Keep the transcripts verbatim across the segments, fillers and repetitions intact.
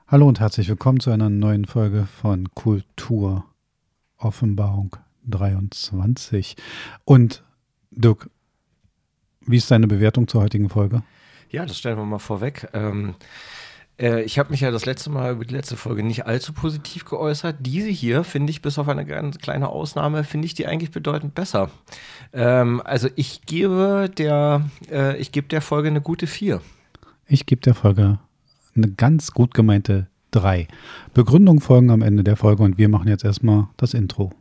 Hallo und herzlich willkommen zu einer neuen Folge von Kultur Offenbarung dreiundzwanzig. Und Dirk, wie ist deine Bewertung zur heutigen Folge? Ja, das stellen wir mal vorweg. Ähm, äh, ich habe mich ja das letzte Mal über die letzte Folge nicht allzu positiv geäußert. Diese hier finde ich, bis auf eine ganz kleine Ausnahme, finde ich die eigentlich bedeutend besser. Ähm, also ich gebe der, äh, ich gebe der Folge eine gute vier. Ich gebe der Folge eine ganz gut gemeinte drei. Begründungen folgen am Ende der Folge und wir machen jetzt erstmal das Intro.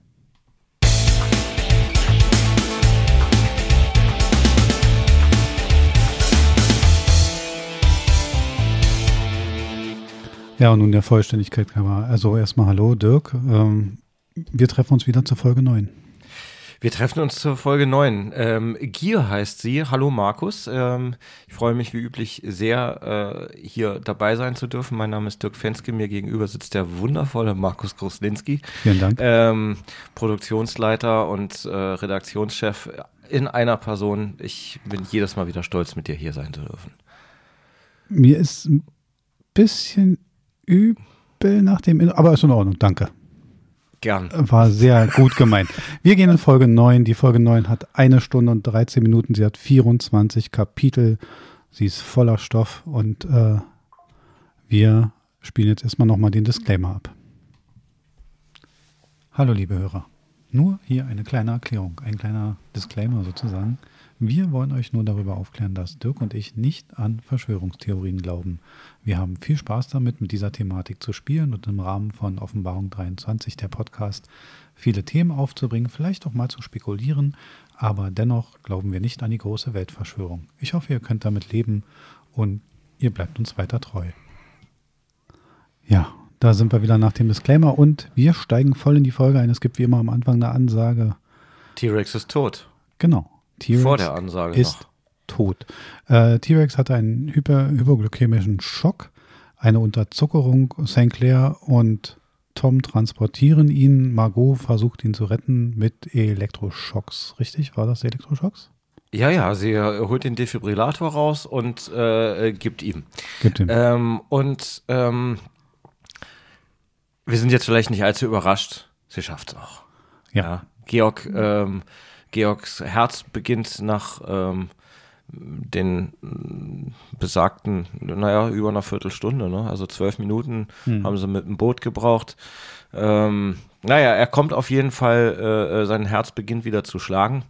Ja, und nun der Vollständigkeit. Also erstmal hallo Dirk, ähm, wir treffen uns wieder zur Folge neun. Wir treffen uns zur Folge neun. Ähm, Gier heißt sie. Hallo Markus. Ähm, ich freue mich wie üblich sehr, äh, hier dabei sein zu dürfen. Mein Name ist Dirk Fenske. Mir gegenüber sitzt der wundervolle Markus Gruslinski. Vielen Dank. Ähm, Produktionsleiter und äh, Redaktionschef in einer Person. Ich bin jedes Mal wieder stolz, mit dir hier sein zu dürfen. Mir ist ein bisschen übel nach dem, In- aber ist in Ordnung. Danke. Gern. War sehr gut gemeint. Wir gehen in Folge neun. Die Folge neun hat eine Stunde und dreizehn Minuten. Sie hat vierundzwanzig Kapitel. Sie ist voller Stoff und äh, wir spielen jetzt erstmal nochmal den Disclaimer ab. Hallo liebe Hörer. Nur hier eine kleine Erklärung, ein kleiner Disclaimer sozusagen. Wir wollen euch nur darüber aufklären, dass Dirk und ich nicht an Verschwörungstheorien glauben. Wir haben viel Spaß damit, mit dieser Thematik zu spielen und im Rahmen von Offenbarung dreiundzwanzig, der Podcast, viele Themen aufzubringen, vielleicht auch mal zu spekulieren, aber dennoch glauben wir nicht an die große Weltverschwörung. Ich hoffe, ihr könnt damit leben und ihr bleibt uns weiter treu. Ja, da sind wir wieder nach dem Disclaimer und wir steigen voll in die Folge ein. Es gibt wie immer am Anfang eine Ansage. T-Rex ist tot. Genau. T-Rex Vor der Ansage ist noch. tot. Äh, T-Rex hatte einen hyper, hypoglykämischen Schock, eine Unterzuckerung. Saint Clair und Tom transportieren ihn. Margot versucht ihn zu retten mit Elektroschocks. Richtig? War das Elektroschocks? Ja, ja, sie äh, holt den Defibrillator raus und äh, gibt ihm. Gibt ihm. Ähm, und ähm, wir sind jetzt vielleicht nicht allzu überrascht. Sie schafft es auch. Ja. ja. Georg, ähm, Georgs Herz beginnt nach ähm, den äh, besagten, naja, über einer Viertelstunde, ne? Also zwölf Minuten hm. haben sie mit dem Boot gebraucht. Ähm, naja, er kommt auf jeden Fall, äh, sein Herz beginnt wieder zu schlagen.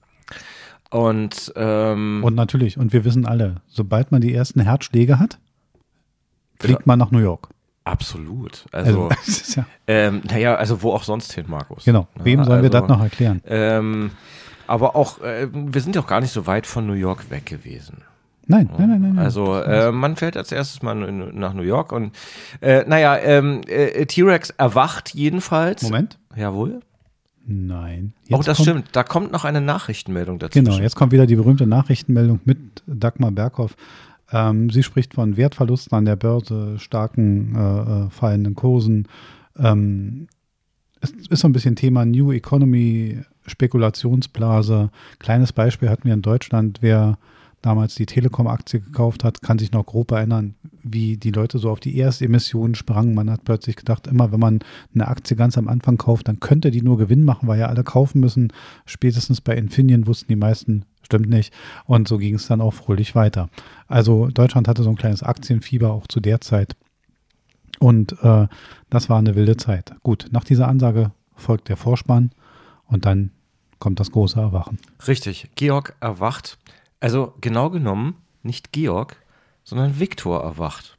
Und, ähm, und natürlich, und wir wissen alle, sobald man die ersten Herzschläge hat, fliegt ja. man nach New York. Absolut. Also, also ja. ähm, naja, also wo auch sonst hin, Markus. Genau. Wem ja, sollen also, wir das noch erklären? Ähm, aber auch, äh, wir sind ja auch gar nicht so weit von New York weg gewesen. Nein, nein, nein, nein. Also äh, man fährt als erstes mal nach New York und äh, naja, ähm, äh, T-Rex erwacht jedenfalls. Moment. Jawohl. Nein. Jetzt oh, das kommt, stimmt. Da kommt noch eine Nachrichtenmeldung dazu. Genau, jetzt kommt wieder die berühmte Nachrichtenmeldung mit Dagmar Berghoff. Ähm, sie spricht von Wertverlusten an der Börse, starken äh, fallenden Kursen. Ähm, es ist so ein bisschen Thema New Economy, Spekulationsblase. Kleines Beispiel hatten wir in Deutschland, wer damals die Telekom-Aktie gekauft hat, kann sich noch grob erinnern, wie die Leute so auf die Erstemissionen sprangen. Man hat plötzlich gedacht, immer wenn man eine Aktie ganz am Anfang kauft, dann könnte die nur Gewinn machen, weil ja alle kaufen müssen. Spätestens bei Infineon wussten die meisten, stimmt nicht. Und so ging es dann auch fröhlich weiter. Also Deutschland hatte so ein kleines Aktienfieber auch zu der Zeit. Und äh, das war eine wilde Zeit. Gut, nach dieser Ansage folgt der Vorspann und dann kommt das große Erwachen. Richtig, Georg erwacht. Also genau genommen nicht Georg, sondern Viktor erwacht.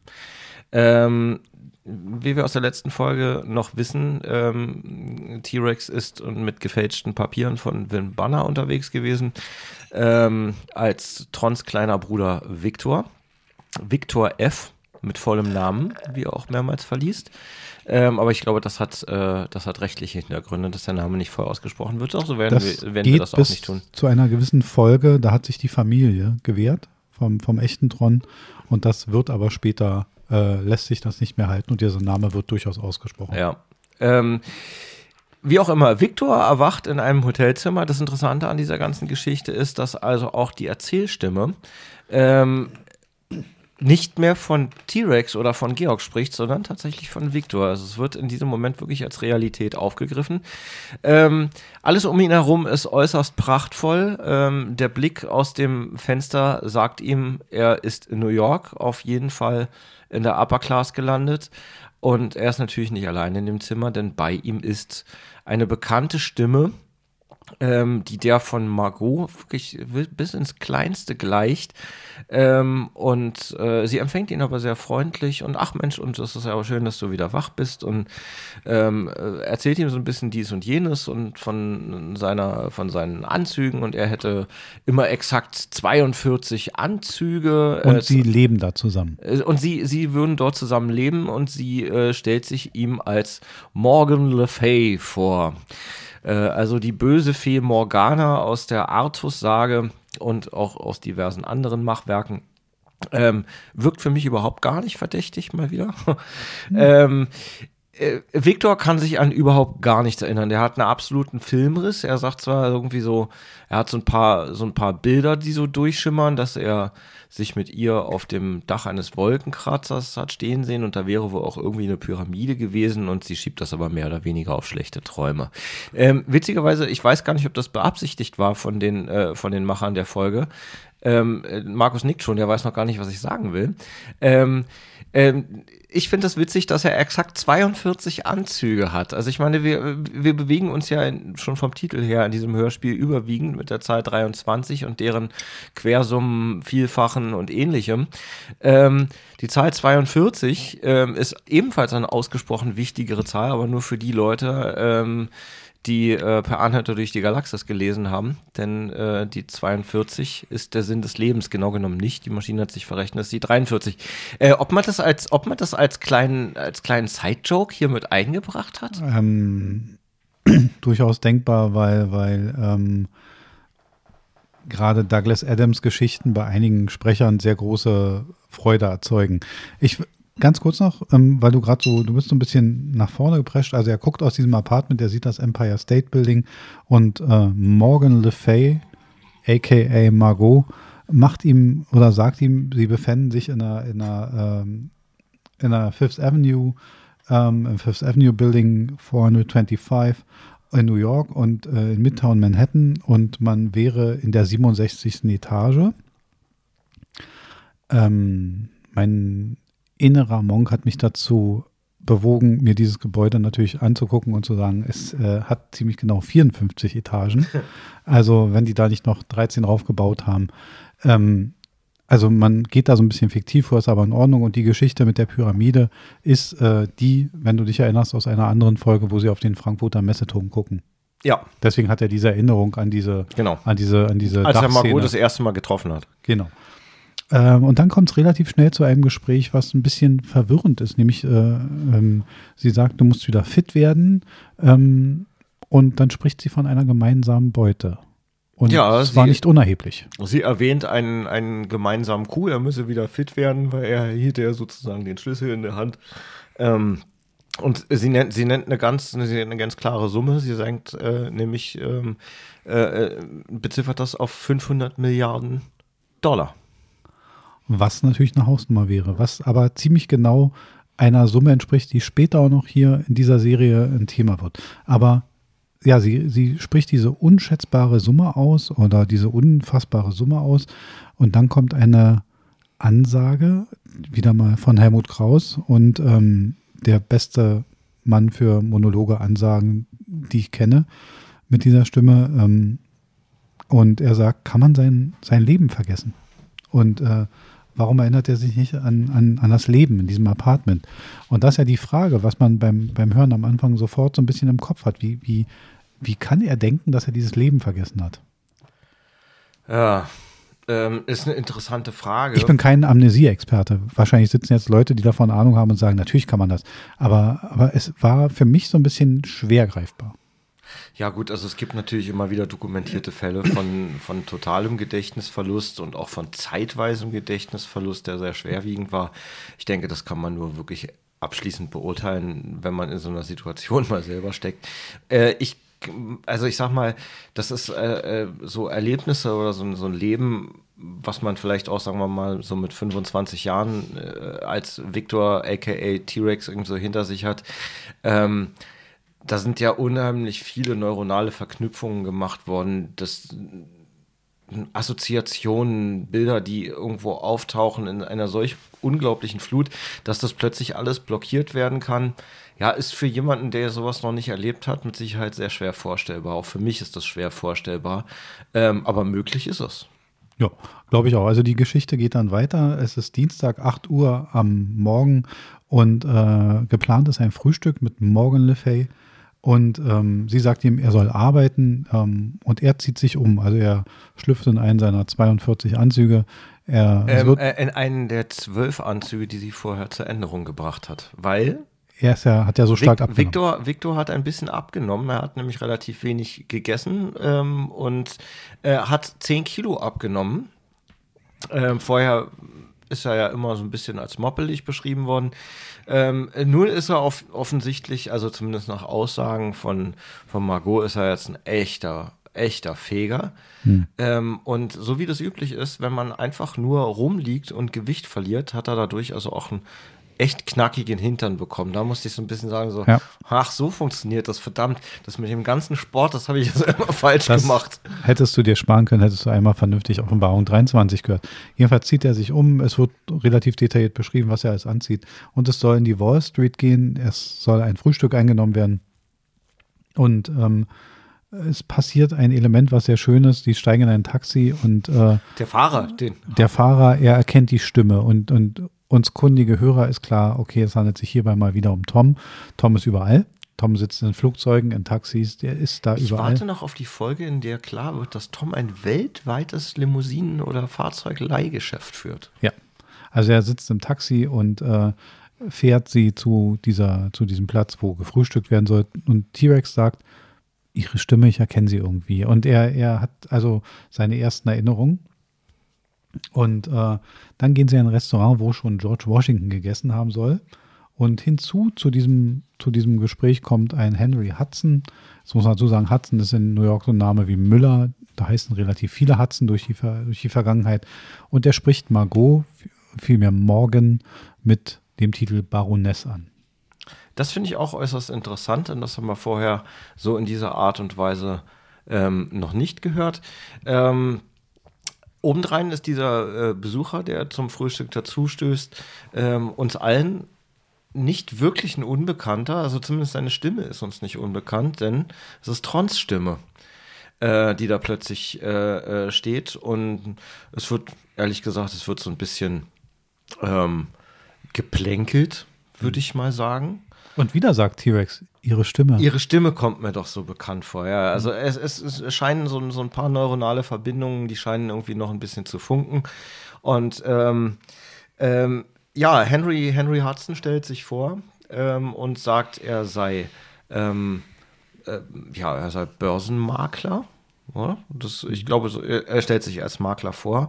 Ähm, wie wir aus der letzten Folge noch wissen, ähm, T-Rex ist mit gefälschten Papieren von Wim Banner unterwegs gewesen, ähm, als Trons kleiner Bruder Viktor. Viktor F. mit vollem Namen, wie er auch mehrmals verliest. Ähm, aber ich glaube, das hat, äh, das hat rechtliche Hintergründe, dass der Name nicht voll ausgesprochen wird. Auch so werden, das wir, werden wir das auch nicht tun. Zu einer gewissen Folge, da hat sich die Familie gewehrt vom, vom echten Tron und das wird aber später, äh, lässt sich das nicht mehr halten und dieser Name wird durchaus ausgesprochen. Ja. Ähm, wie auch immer, Viktor erwacht in einem Hotelzimmer. Das Interessante an dieser ganzen Geschichte ist, dass also auch die Erzählstimme ähm, nicht mehr von T-Rex oder von Georg spricht, sondern tatsächlich von Victor. Also es wird in diesem Moment wirklich als Realität aufgegriffen. Ähm, alles um ihn herum ist äußerst prachtvoll. Ähm, der Blick aus dem Fenster sagt ihm, er ist in New York, auf jeden Fall in der Upper Class gelandet. Und er ist natürlich nicht allein in dem Zimmer, denn bei ihm ist eine bekannte Stimme, Ähm, die der von Margot wirklich bis ins Kleinste gleicht. Ähm, und äh, sie empfängt ihn aber sehr freundlich und ach Mensch, und das ist ja auch schön, dass du wieder wach bist und ähm, erzählt ihm so ein bisschen dies und jenes und von seiner, von seinen Anzügen und er hätte immer exakt zweiundvierzig Anzüge. Und äh, sie leben da zusammen. Und sie, sie würden dort zusammen leben und sie äh, stellt sich ihm als Morgan Le Fay vor. Also die böse Fee Morgana aus der Artus-Sage und auch aus diversen anderen Machwerken. Ähm, wirkt für mich überhaupt gar nicht verdächtig, mal wieder. Mhm. ähm, äh, Victor kann sich an überhaupt gar nichts erinnern. Der hat einen absoluten Filmriss. Er sagt zwar irgendwie so, er hat so ein paar, so ein paar Bilder, die so durchschimmern, dass er sich mit ihr auf dem Dach eines Wolkenkratzers hat stehen sehen und da wäre wohl auch irgendwie eine Pyramide gewesen und sie schiebt das aber mehr oder weniger auf schlechte Träume. Ähm, witzigerweise, ich weiß gar nicht, ob das beabsichtigt war von den, äh, von den Machern der Folge. Ähm, Markus nickt schon, der weiß noch gar nicht, was ich sagen will. Ähm, ähm, ich finde das witzig, dass er exakt zweiundvierzig Anzüge hat. Also ich meine, wir, wir bewegen uns ja in, schon vom Titel her in diesem Hörspiel überwiegend mit der Zahl dreiundzwanzig und deren Quersummen, Vielfachen und ähnlichem. Ähm, die Zahl zweiundvierzig ähm, ist ebenfalls eine ausgesprochen wichtigere Zahl, aber nur für die Leute, ähm, die äh, Per Anhalter durch die Galaxis gelesen haben, denn äh, die zweiundvierzig ist der Sinn des Lebens, genau genommen nicht. Die Maschine hat sich verrechnet, das ist die dreiundvierzig. Äh, ob man das als, ob man das als kleinen, als kleinen Side-Joke hier mit eingebracht hat? Ähm, durchaus denkbar, weil, weil ähm, gerade Douglas Adams Geschichten bei einigen Sprechern sehr große Freude erzeugen. Ich Ganz kurz noch, ähm, weil du gerade so, du bist so ein bisschen nach vorne geprescht, also er guckt aus diesem Apartment, er sieht das Empire State Building und äh, Morgan Le Fay, aka Margot, macht ihm oder sagt ihm, sie befinden sich in einer, in einer, ähm, in einer Fifth Avenue, ähm, im Fifth Avenue Building vierhundertfünfundzwanzig in New York und äh, in Midtown Manhattan und man wäre in der siebenundsechzigsten Etage. Ähm, mein innerer Monk hat mich dazu bewogen, mir dieses Gebäude natürlich anzugucken und zu sagen, es äh, hat ziemlich genau vierundfünfzig Etagen. Also wenn die da nicht noch dreizehn raufgebaut haben. Ähm, also man geht da so ein bisschen fiktiv vor, ist aber in Ordnung. Und die Geschichte mit der Pyramide ist äh, die, wenn du dich erinnerst, aus einer anderen Folge, wo sie auf den Frankfurter Messeturm gucken. Ja. Deswegen hat er diese Erinnerung an diese, genau. an diese, an diese Als er Dachszene. Margot das erste Mal getroffen hat. Genau. Ähm, und dann kommt es relativ schnell zu einem Gespräch, was ein bisschen verwirrend ist. Nämlich, äh, ähm, sie sagt, du musst wieder fit werden. Ähm, und dann spricht sie von einer gemeinsamen Beute. Und ja, es sie, war nicht unerheblich. Sie erwähnt einen, einen gemeinsamen Coup, er müsse wieder fit werden, weil er hielt ja sozusagen den Schlüssel in der Hand. Ähm, und sie nennt, sie nennt eine ganz, sie nennt eine ganz klare Summe. Sie sagt äh, nämlich, ähm, äh, beziffert das auf fünfhundert Milliarden Dollar. Was natürlich eine Hausnummer wäre, was aber ziemlich genau einer Summe entspricht, die später auch noch hier in dieser Serie ein Thema wird. Aber ja, sie, sie spricht diese unschätzbare Summe aus oder diese unfassbare Summe aus und dann kommt eine Ansage, wieder mal von Helmut Kraus und ähm, der beste Mann für Monologe, Ansagen, die ich kenne, mit dieser Stimme. Ähm, und er sagt, kann man sein, sein Leben vergessen? Und äh, warum erinnert er sich nicht an, an, an das Leben in diesem Apartment? Und das ist ja die Frage, was man beim, beim Hören am Anfang sofort so ein bisschen im Kopf hat. Wie, wie, wie kann er denken, dass er dieses Leben vergessen hat? Ja, ähm, ist eine interessante Frage. Ich bin kein Amnesie-Experte. Wahrscheinlich sitzen jetzt Leute, die davon Ahnung haben und sagen, natürlich kann man das. Aber, aber es war für mich so ein bisschen schwer greifbar. Ja gut, also es gibt natürlich immer wieder dokumentierte Fälle von, von totalem Gedächtnisverlust und auch von zeitweisem Gedächtnisverlust, der sehr schwerwiegend war. Ich denke, das kann man nur wirklich abschließend beurteilen, wenn man in so einer Situation mal selber steckt. Äh, ich also ich sag mal, das ist äh, so Erlebnisse oder so, so ein Leben, was man vielleicht auch, sagen wir mal, so mit fünfundzwanzig Jahren äh, als Victor aka T-Rex irgendwie so hinter sich hat. Ähm, da sind ja unheimlich viele neuronale Verknüpfungen gemacht worden, das Assoziationen, Bilder, die irgendwo auftauchen in einer solch unglaublichen Flut, dass das plötzlich alles blockiert werden kann. Ja, ist für jemanden, der sowas noch nicht erlebt hat, mit Sicherheit sehr schwer vorstellbar. Auch für mich ist das schwer vorstellbar. Ähm, aber möglich ist es. Ja, glaube ich auch. Also die Geschichte geht dann weiter. Es ist Dienstag, acht Uhr am Morgen und äh, geplant ist ein Frühstück mit Morgan Le Fay. Und ähm, sie sagt ihm, er soll arbeiten ähm, und er zieht sich um. Also er schlüpft in einen seiner zweiundvierzig Anzüge. Er ähm, wird, äh, in einen der zwölf Anzüge, die sie vorher zur Änderung gebracht hat. Weil er ist ja, hat ja so stark Vic- abgenommen. Victor, Victor hat ein bisschen abgenommen. Er hat nämlich relativ wenig gegessen ähm, und äh, hat zehn Kilo abgenommen. Ähm, vorher ist er ja immer so ein bisschen als moppelig beschrieben worden. Ähm, nun ist er auf, offensichtlich, also zumindest nach Aussagen von, von Margot, ist er jetzt ein echter, echter Feger. Hm. Ähm, und so wie das üblich ist, wenn man einfach nur rumliegt und Gewicht verliert, hat er dadurch also auch einen echt knackigen Hintern bekommen. Da musste ich so ein bisschen sagen, so, ja. ach, so funktioniert das, verdammt, das mit dem ganzen Sport, das habe ich also immer falsch das gemacht. Hättest du dir sparen können, hättest du einmal vernünftig Offenbarung dreiundzwanzig gehört. Jedenfalls zieht er sich um, es wird relativ detailliert beschrieben, was er alles anzieht und es soll in die Wall Street gehen, es soll ein Frühstück eingenommen werden und ähm, es passiert ein Element, was sehr schön ist, die steigen in ein Taxi und äh, der Fahrer, den der Fahrer, er erkennt die Stimme und, und uns kundige Hörer ist klar, okay, es handelt sich hierbei mal wieder um Tom. Tom ist überall. Tom sitzt in Flugzeugen, in Taxis, der ist da ich überall. Ich warte noch auf die Folge, in der klar wird, dass Tom ein weltweites Limousinen- oder Fahrzeugleihgeschäft führt. Ja, also er sitzt im Taxi und äh, fährt sie zu, dieser, zu diesem Platz, wo gefrühstückt werden soll. Und T-Rex sagt, ihre Stimme, ich erkenne sie irgendwie. Und er, er hat also seine ersten Erinnerungen. Und äh, dann gehen sie in ein Restaurant, wo schon George Washington gegessen haben soll. Und hinzu zu diesem, zu diesem Gespräch kommt ein Henry Hudson. Jetzt muss man dazu sagen, Hudson ist in New York so ein Name wie Müller. Da heißen relativ viele Hudson durch die, durch die Vergangenheit. Und der spricht Margot, vielmehr Morgan, mit dem Titel Baroness an. Das finde ich auch äußerst interessant, und das haben wir vorher so in dieser Art und Weise ähm, noch nicht gehört. Ähm, Obendrein ist dieser äh, Besucher, der zum Frühstück dazustößt, ähm, uns allen nicht wirklich ein Unbekannter, also zumindest seine Stimme ist uns nicht unbekannt, denn es ist Trons Stimme, äh, die da plötzlich äh, äh, steht, und es wird, ehrlich gesagt, es wird so ein bisschen ähm, geplänkelt, würde ich mal sagen. Und wieder sagt T-Rex, ihre Stimme. Ihre Stimme kommt mir doch so bekannt vor, ja. Also es, es, es scheinen so, so ein paar neuronale Verbindungen, die scheinen irgendwie noch ein bisschen zu funken. Und ähm, ähm, ja, Henry, Henry Hudson stellt sich vor ähm, und sagt, er sei ähm, äh, ja, er sei Börsenmakler. Ja? Das, ich glaube, so, er stellt sich als Makler vor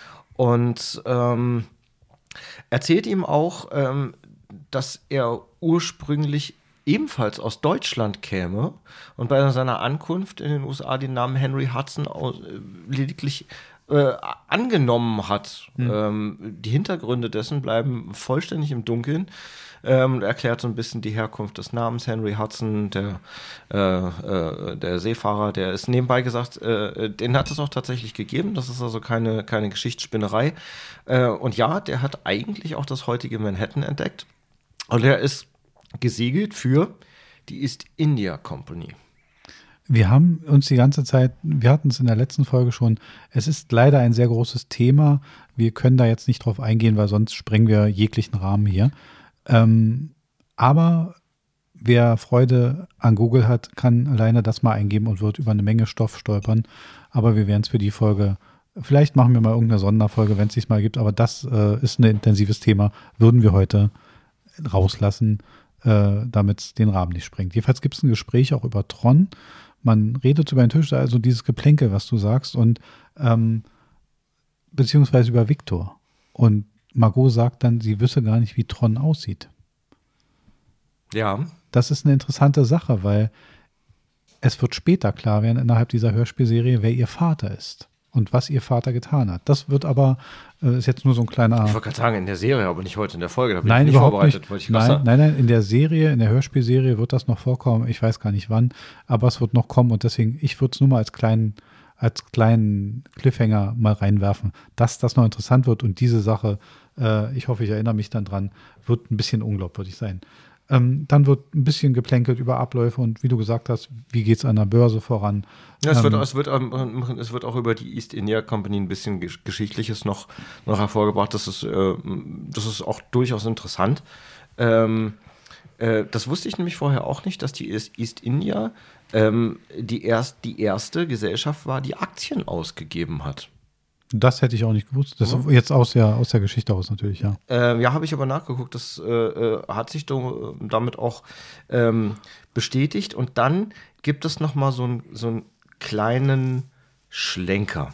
und ähm, erzählt ihm auch, ähm, dass er ursprünglich ebenfalls aus Deutschland käme und bei seiner Ankunft in den U S A den Namen Henry Hudson aus, äh, lediglich äh, angenommen hat. Mhm. Ähm, die Hintergründe dessen bleiben vollständig im Dunkeln. Ähm, erklärt so ein bisschen die Herkunft des Namens Henry Hudson, der, äh, äh, der Seefahrer, der ist nebenbei gesagt, äh, den hat es auch tatsächlich gegeben, das ist also keine, keine Geschichtsspinnerei. Äh, und ja, der hat eigentlich auch das heutige Manhattan entdeckt. Und er ist gesegelt für die East India Company. Wir haben uns die ganze Zeit, wir hatten es in der letzten Folge schon, es ist leider ein sehr großes Thema. Wir können da jetzt nicht drauf eingehen, weil sonst sprengen wir jeglichen Rahmen hier. Ähm, aber wer Freude an Google hat, kann alleine das mal eingeben und wird über eine Menge Stoff stolpern. Aber wir werden es für die Folge, vielleicht machen wir mal irgendeine Sonderfolge, wenn es sich mal gibt, aber das äh, ist ein intensives Thema, würden wir heute rauslassen, äh, damit es den Rahmen nicht sprengt. Jedenfalls gibt es ein Gespräch auch über Tron. Man redet über den Tisch, also dieses Geplänkel, was du sagst, und ähm, beziehungsweise über Victor. Und Margot sagt dann, sie wüsste gar nicht, wie Tron aussieht. Ja. Das ist eine interessante Sache, weil es wird später klar werden innerhalb dieser Hörspielserie, wer ihr Vater ist und was ihr Vater getan hat. Das wird aber, äh, ist jetzt nur so ein kleiner... Ich wollte gerade sagen, in der Serie, aber nicht heute in der Folge. Da bin nein, ich nicht überhaupt vorbereitet. nicht. Wollte ich nein, sagen. nein, nein, in der Serie, in der Hörspielserie wird das noch vorkommen. Ich weiß gar nicht wann, aber es wird noch kommen und deswegen, ich würde es nur mal als kleinen, als kleinen Cliffhanger mal reinwerfen, dass das noch interessant wird und diese Sache, äh, ich hoffe, ich erinnere mich dann dran, wird ein bisschen unglaubwürdig sein. Ähm, dann wird ein bisschen geplänkelt über Abläufe und wie du gesagt hast, wie geht es an der Börse voran. Ja, es, ähm, wird, es, wird, ähm, es wird auch über die East India Company ein bisschen Gesch- Geschichtliches noch, noch hervorgebracht. Das ist, äh, das ist auch durchaus interessant. Ähm, äh, das wusste ich nämlich vorher auch nicht, dass die East India ähm, die, erst, die erste Gesellschaft war, die Aktien ausgegeben hat. Das hätte ich auch nicht gewusst. Das Ja. ist jetzt aus der, aus der Geschichte aus natürlich, ja. Ähm, ja, habe ich aber nachgeguckt. Das äh, äh, hat sich do, damit auch ähm, bestätigt. Und dann gibt es noch mal so, ein, so einen kleinen Schlenker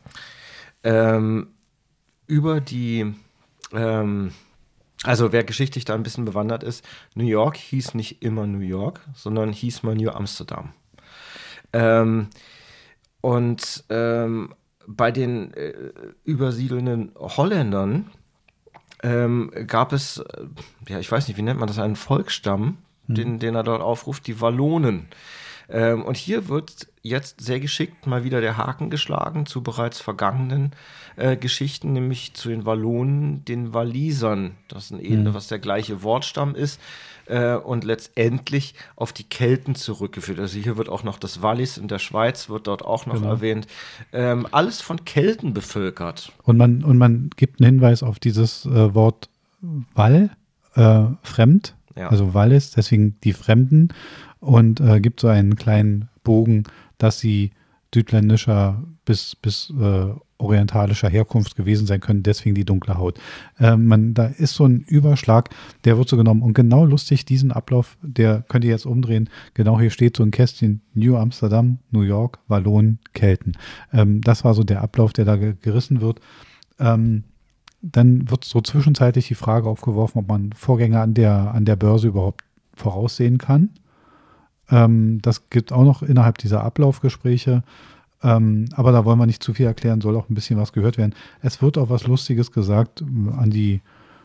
ähm, über die, ähm, also wer geschichtlich da ein bisschen bewandert ist, New York hieß nicht immer New York, sondern hieß mal New Amsterdam. Ähm, und ähm, bei den äh, übersiedelnden Holländern ähm, gab es, äh, ja, ich weiß nicht, wie nennt man das, einen Volksstamm, hm. den, den er dort aufruft, die Wallonen. Ähm, und hier wird jetzt sehr geschickt mal wieder der Haken geschlagen zu bereits vergangenen äh, Geschichten, nämlich zu den Wallonen, den Walisern. Das ist ein Ende, hm. was der gleiche Wortstamm ist. Und letztendlich auf die Kelten zurückgeführt. Also hier wird auch noch das Wallis in der Schweiz, wird dort auch noch genau. erwähnt. Ähm, alles von Kelten bevölkert. Und man, und man gibt einen Hinweis auf dieses äh, Wort Wall, äh, fremd, ja. also Wallis, deswegen die Fremden und äh, gibt so einen kleinen Bogen, dass sie südländischer bis, bis äh, orientalischer Herkunft gewesen sein können, deswegen die dunkle Haut. Äh, man, da ist so ein Überschlag, der wird so genommen und genau lustig, diesen Ablauf, der könnt ihr jetzt umdrehen, genau hier steht so ein Kästchen, New Amsterdam, New York, Wallonen, Kelten. Ähm, das war so der Ablauf, der da ge- gerissen wird. Ähm, dann wird so zwischenzeitlich die Frage aufgeworfen, ob man Vorgänge an der, an der Börse überhaupt voraussehen kann. Ähm, das gibt auch noch innerhalb dieser Ablaufgespräche. Ähm, aber da wollen wir nicht zu viel erklären, soll auch ein bisschen was gehört werden. Es wird auch was Lustiges gesagt an die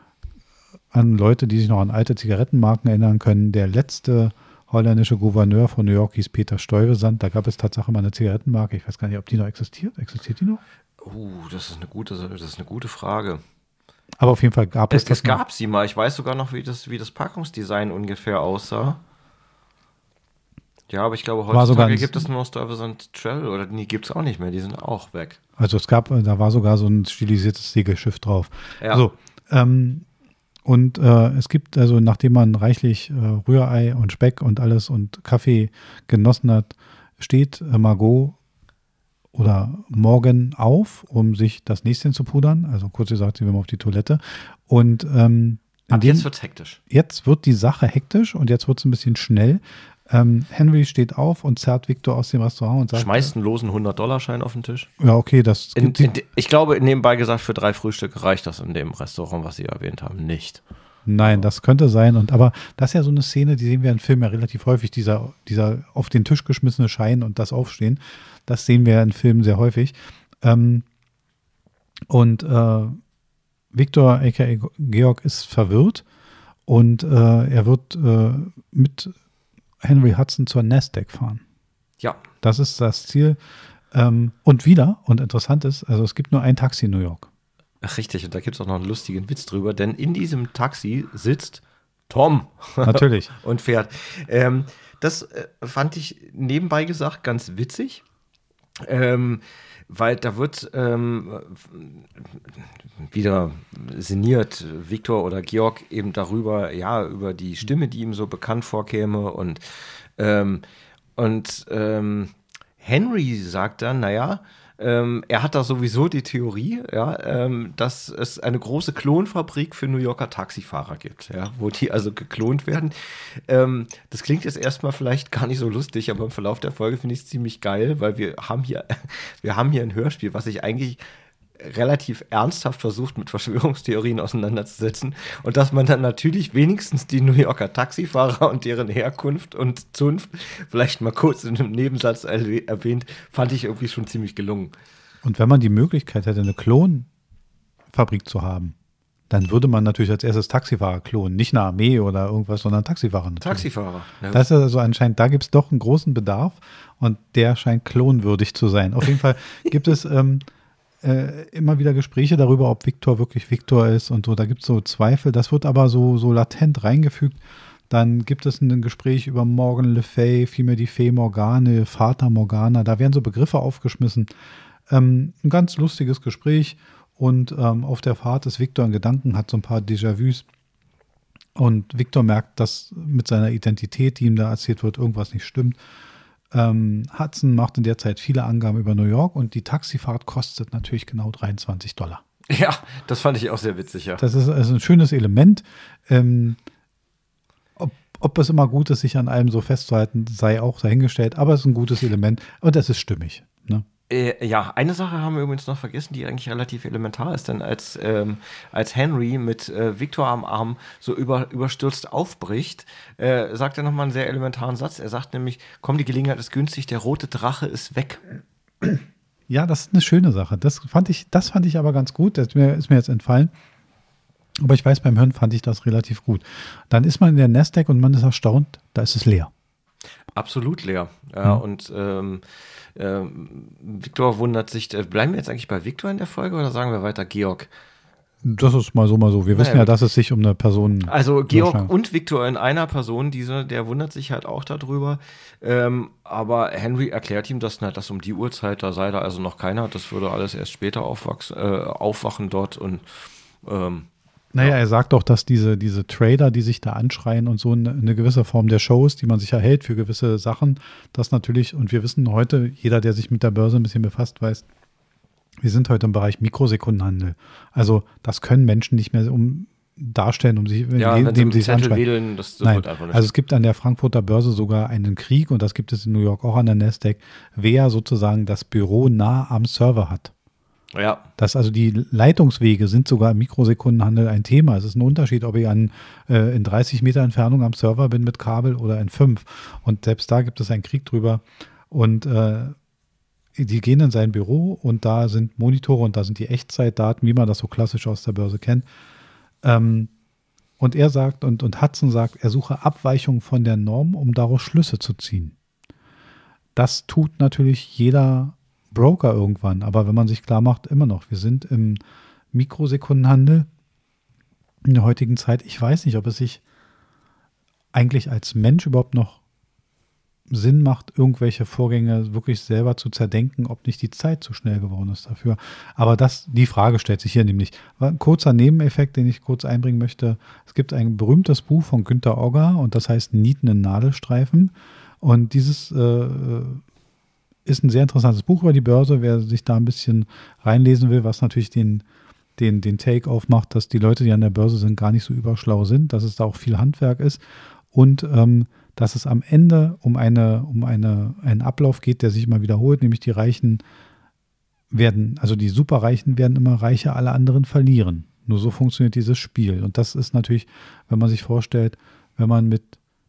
an Leute, die sich noch an alte Zigarettenmarken erinnern können. Der letzte holländische Gouverneur von New York hieß Peter Stuyvesant. Da gab es tatsächlich mal eine Zigarettenmarke. Ich weiß gar nicht, ob die noch existiert. Existiert die noch? Oh, das ist eine gute, das ist eine gute Frage. Aber auf jeden Fall gab es, es das Es gab noch. sie mal. Ich weiß sogar noch, wie das, wie das Packungsdesign ungefähr aussah. Ja, aber ich glaube, heutzutage gibt es nur noch Stuyvesant Travel oder die gibt es auch nicht mehr, die sind auch weg. Also es gab, da war sogar so ein stilisiertes Segelschiff drauf. Ja. So, ähm, und äh, es gibt, also nachdem man reichlich äh, Rührei und Speck und alles und Kaffee genossen hat, steht äh, Margot oder Morgan auf, um sich das Näschen zu pudern. Also kurz gesagt, sie will mal auf die Toilette. Und ähm, Ab jetzt wird es hektisch. Jetzt wird die Sache hektisch und jetzt wird es ein bisschen schnell. Ähm, Henry steht auf und zerrt Victor aus dem Restaurant und sagt... Schmeißt einen losen hundert-Dollar-Schein auf den Tisch. Ja, okay, das... In, in, ich glaube, nebenbei gesagt, für drei Frühstücke reicht das in dem Restaurant, was Sie erwähnt haben, nicht. Nein, das könnte sein. Und aber das ist ja so eine Szene, die sehen wir in Filmen ja relativ häufig, dieser, dieser auf den Tisch geschmissene Schein und das Aufstehen. Das sehen wir in Filmen sehr häufig. Ähm, und äh, Victor, aka Georg, ist verwirrt und äh, er wird äh, mit Henry Hudson zur Nasdaq fahren. Ja. Das ist das Ziel. Ähm, und wieder, und interessant ist, also es gibt nur ein Taxi in New York. Ach, richtig, und da gibt es auch noch einen lustigen Witz drüber, denn in diesem Taxi sitzt Tom. Natürlich. Und fährt. Ähm, das äh, fand ich nebenbei gesagt ganz witzig, ähm, weil da wird ähm, wieder sinniert Victor oder Georg eben darüber, ja, über die Stimme, die ihm so bekannt vorkäme und, ähm, und ähm, Henry sagt dann, naja, Ähm, er hat da sowieso die Theorie, ja, ähm, dass es eine große Klonfabrik für New Yorker Taxifahrer gibt, ja, wo die also geklont werden. Ähm, das klingt jetzt erstmal vielleicht gar nicht so lustig, aber im Verlauf der Folge finde ich es ziemlich geil, weil wir haben hier, wir haben hier ein Hörspiel, was sich eigentlich relativ ernsthaft versucht, mit Verschwörungstheorien auseinanderzusetzen und dass man dann natürlich wenigstens die New Yorker Taxifahrer und deren Herkunft und Zunft vielleicht mal kurz in einem Nebensatz erwäh- erwähnt, fand ich irgendwie schon ziemlich gelungen. Und wenn man die Möglichkeit hätte, eine Klonfabrik zu haben, dann würde man natürlich als erstes Taxifahrer klonen. Nicht eine Armee oder irgendwas, sondern Taxifahrer natürlich. Taxifahrer. Ja. Das ist also anscheinend, da gibt es doch einen großen Bedarf und der scheint klonwürdig zu sein. Auf jeden Fall gibt es ähm, äh, immer wieder Gespräche darüber, ob Victor wirklich Victor ist und so. Da gibt es so Zweifel. Das wird aber so, so latent reingefügt. Dann gibt es ein Gespräch über Morgan Le Fay, vielmehr die Fee Morgane, Vater Morgana. Da werden so Begriffe aufgeschmissen. Ähm, ein ganz lustiges Gespräch. Und ähm, auf der Fahrt ist Victor in Gedanken, hat so ein paar Déjà-vus. Und Victor merkt, dass mit seiner Identität, die ihm da erzählt wird, irgendwas nicht stimmt. Ähm, Hudson macht in der Zeit viele Angaben über New York und die Taxifahrt kostet natürlich genau dreiundzwanzig Dollar. Ja, das fand ich auch sehr witzig, ja. Das ist also ein schönes Element. Ähm, ob, ob es immer gut ist, sich an allem so festzuhalten, sei auch dahingestellt. Aber es ist ein gutes Element und es ist stimmig. Ne? Äh, ja, eine Sache haben wir übrigens noch vergessen, die eigentlich relativ elementar ist, denn als, ähm, als Henry mit äh, Victor am Arm so über, überstürzt aufbricht, äh, sagt er nochmal einen sehr elementaren Satz. Er sagt nämlich, komm, die Gelegenheit ist günstig, der rote Drache ist weg. Ja, das ist eine schöne Sache. Das fand ich, das fand ich aber ganz gut. Das ist mir, ist mir jetzt entfallen. Aber ich weiß, beim Hören fand ich das relativ gut. Dann ist man in der Nasdaq und man ist erstaunt, da ist es leer. Absolut leer. Ja, mhm. Und ähm, ähm, Victor wundert sich, äh, bleiben wir jetzt eigentlich bei Victor in der Folge oder sagen wir weiter Georg? Das ist mal so, mal so. Wir naja, wissen ja, dass es sich um eine Person Also Georg und Victor in einer Person, diese, der wundert sich halt auch darüber. Ähm, aber Henry erklärt ihm, dass, na, dass um die Uhrzeit, da sei da also noch keiner. Das würde alles erst später aufwachsen, äh, aufwachen dort und ähm, Naja, er sagt auch, dass diese, diese Trader, die sich da anschreien und so eine, eine gewisse Form der Show ist, die man sich erhält für gewisse Sachen, das natürlich, und wir wissen heute, jeder, der sich mit der Börse ein bisschen befasst, weiß, wir sind heute im Bereich Mikrosekundenhandel. Also das können Menschen nicht mehr um darstellen, um sich, ja, indem, wenn sie indem mit sie dem sich Zettel anschreien. wählen, das, das Nein, wird einfach nicht. Also es gibt an der Frankfurter Börse sogar einen Krieg und das gibt es in New York auch an der Nasdaq, wer sozusagen das Büro nah am Server hat. Ja. Das also die Leitungswege sind sogar im Mikrosekundenhandel ein Thema. Es ist ein Unterschied, ob ich an, äh, in dreißig Meter Entfernung am Server bin mit Kabel oder in fünf. Und selbst da gibt es einen Krieg drüber. Und äh, die gehen in sein Büro und da sind Monitore und da sind die Echtzeitdaten, wie man das so klassisch aus der Börse kennt. Ähm, und er sagt, und, und Hudson sagt, er suche Abweichungen von der Norm, um daraus Schlüsse zu ziehen. Das tut natürlich jeder Broker irgendwann, aber wenn man sich klar macht, immer noch, wir sind im Mikrosekundenhandel in der heutigen Zeit. Ich weiß nicht, ob es sich eigentlich als Mensch überhaupt noch Sinn macht, irgendwelche Vorgänge wirklich selber zu zerdenken, ob nicht die Zeit zu schnell geworden ist dafür. Aber das, die Frage stellt sich hier nämlich. Ein kurzer Nebeneffekt, den ich kurz einbringen möchte. Es gibt ein berühmtes Buch von Günter Ogger und das heißt Nieten in Nadelstreifen. Und dieses äh, ist ein sehr interessantes Buch über die Börse, wer sich da ein bisschen reinlesen will, was natürlich den, den, den Take aufmacht, dass die Leute, die an der Börse sind, gar nicht so überschlau sind, dass es da auch viel Handwerk ist und ähm, dass es am Ende um, eine, um eine, einen Ablauf geht, der sich immer wiederholt, nämlich die Reichen werden, also die Superreichen werden immer reicher, alle anderen verlieren. Nur so funktioniert dieses Spiel. Und das ist natürlich, wenn man sich vorstellt, wenn man mit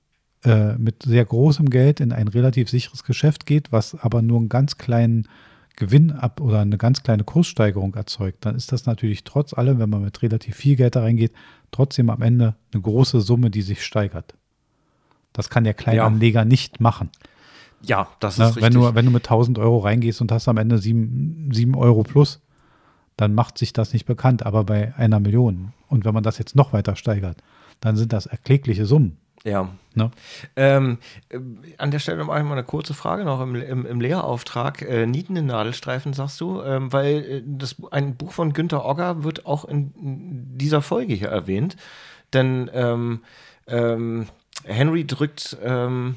mit sehr großem Geld in ein relativ sicheres Geschäft geht, was aber nur einen ganz kleinen Gewinn ab oder eine ganz kleine Kurssteigerung erzeugt, dann ist das natürlich trotz allem, wenn man mit relativ viel Geld da reingeht, trotzdem am Ende eine große Summe, die sich steigert. Das kann der Kleinanleger ja nicht machen. Ja, das ist Na, richtig. Wenn du, wenn du mit tausend Euro reingehst und hast am Ende sieben Euro plus, dann macht sich das nicht bekannt, aber bei einer Million. Und wenn man das jetzt noch weiter steigert, dann sind das erklägliche Summen. Ja. Ne? Ähm, äh, an der Stelle mache ich mal eine kurze Frage noch im, im, im Lehrauftrag. Äh, Nieten in Nadelstreifen, sagst du? Ähm, weil äh, das, ein Buch von Günter Ogger wird auch in, in dieser Folge hier erwähnt. Denn ähm, ähm, Henry drückt ähm,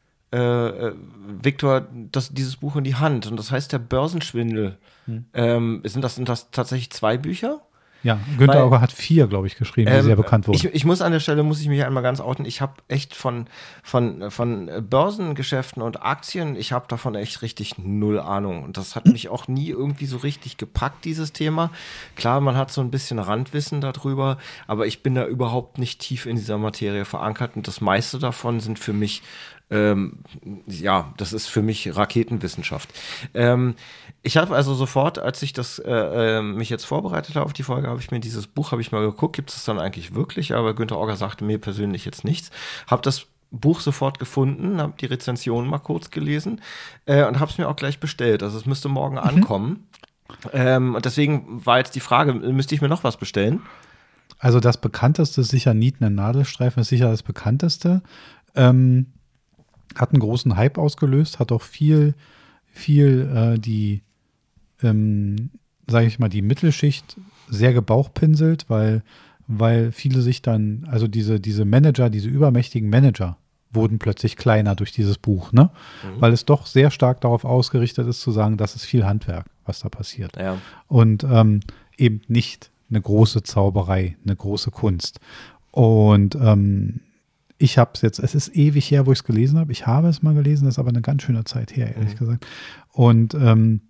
äh, Victor das, dieses Buch in die Hand. Und das heißt der Börsenschwindel. Hm. Ähm, sind, das, sind das tatsächlich zwei Bücher? Ja, Günther Weil, Auger hat vier, glaube ich, geschrieben, die ähm, sehr bekannt wurden. Ich, ich muss an der Stelle, muss ich mich einmal ganz outen, ich habe echt von, von, von Börsengeschäften und Aktien, ich habe davon echt richtig null Ahnung. Und das hat mich auch nie irgendwie so richtig gepackt, dieses Thema. Klar, man hat so ein bisschen Randwissen darüber, aber ich bin da überhaupt nicht tief in dieser Materie verankert und das meiste davon sind für mich Ähm, ja, das ist für mich Raketenwissenschaft. Ähm, ich habe also sofort, als ich das äh, äh, mich jetzt vorbereitet habe auf die Folge, habe ich mir dieses Buch, habe ich mal geguckt, gibt es dann eigentlich wirklich? Aber Günther Auger sagte mir persönlich jetzt nichts. Habe das Buch sofort gefunden, habe die Rezension mal kurz gelesen äh, und habe es mir auch gleich bestellt. Also es müsste morgen mhm. ankommen. Ähm, und deswegen war jetzt die Frage, müsste ich mir noch was bestellen? Also das bekannteste ist sicher Nieten in Nadelstreifen, ist sicher das bekannteste. Ähm Hat einen großen Hype ausgelöst, hat auch viel, viel äh, die, ähm, sage ich mal, die Mittelschicht sehr gebauchpinselt, weil, weil viele sich dann, also diese, diese Manager, diese übermächtigen Manager wurden plötzlich kleiner durch dieses Buch, ne? Mhm. Weil es doch sehr stark darauf ausgerichtet ist, zu sagen, das ist viel Handwerk, was da passiert. Ja. Und ähm, eben nicht eine große Zauberei, eine große Kunst. Und ähm, ich habe es jetzt, es ist ewig her, wo ich es gelesen habe. Ich habe es mal gelesen, das ist aber eine ganz schöne Zeit her, ehrlich mhm. gesagt. Und ähm,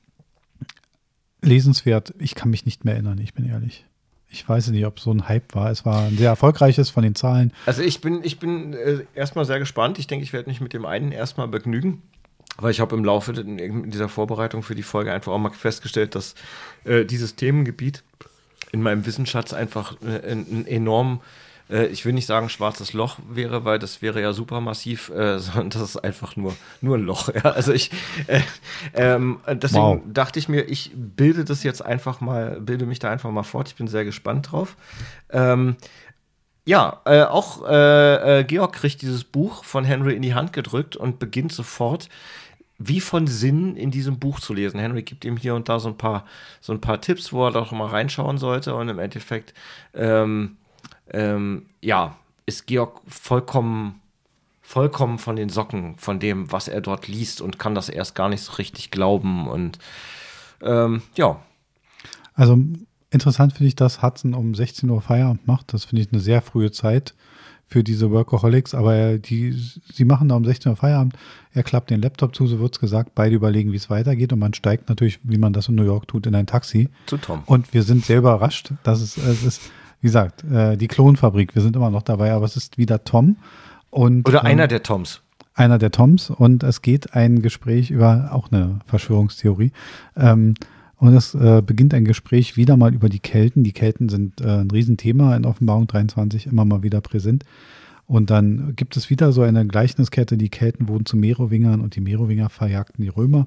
lesenswert, ich kann mich nicht mehr erinnern, ich bin ehrlich. Ich weiß nicht, ob so ein Hype war. Es war ein sehr erfolgreiches von den Zahlen. Also ich bin, ich bin äh, erstmal sehr gespannt. Ich denke, ich werde mich mit dem einen erstmal begnügen. Weil ich habe im Laufe dieser Vorbereitung für die Folge einfach auch mal festgestellt, dass äh, dieses Themengebiet in meinem Wissensschatz einfach äh, ein, ein enorm ich will nicht sagen schwarzes Loch wäre, weil das wäre ja supermassiv, äh, sondern das ist einfach nur, nur ein Loch. Ja? Also ich, äh, ähm, deswegen wow. dachte ich mir, ich bilde das jetzt einfach mal, bilde mich da einfach mal fort. Ich bin sehr gespannt drauf. Ähm, ja, äh, auch äh, äh, Georg kriegt dieses Buch von Henry in die Hand gedrückt und beginnt sofort wie von Sinn in diesem Buch zu lesen. Henry gibt ihm hier und da so ein paar, so ein paar Tipps, wo er doch mal reinschauen sollte und im Endeffekt ähm, Ähm, ja, ist Georg vollkommen, vollkommen von den Socken von dem, was er dort liest und kann das erst gar nicht so richtig glauben und ähm, ja. Also interessant finde ich, dass Hudson um sechzehn Uhr Feierabend macht. Das finde ich eine sehr frühe Zeit für diese Workaholics, aber er, die, sie machen da um sechzehn Uhr Feierabend, er klappt den Laptop zu, so wird es gesagt, beide überlegen, wie es weitergeht und man steigt natürlich, wie man das in New York tut, in ein Taxi. Zu Tom. Und wir sind sehr überrascht, dass es, es ist wie gesagt, äh, die Klonfabrik, wir sind immer noch dabei, aber es ist wieder Tom. Und, Oder einer ähm, der Toms. Einer der Toms und es geht ein Gespräch über auch eine Verschwörungstheorie. Ähm, und es äh, beginnt ein Gespräch wieder mal über die Kelten. Die Kelten sind äh, ein Riesenthema in Offenbarung dreiundzwanzig, immer mal wieder präsent. Und dann gibt es wieder so eine Gleichniskette, die Kelten wurden zu Merowingern und die Merowinger verjagten die Römer.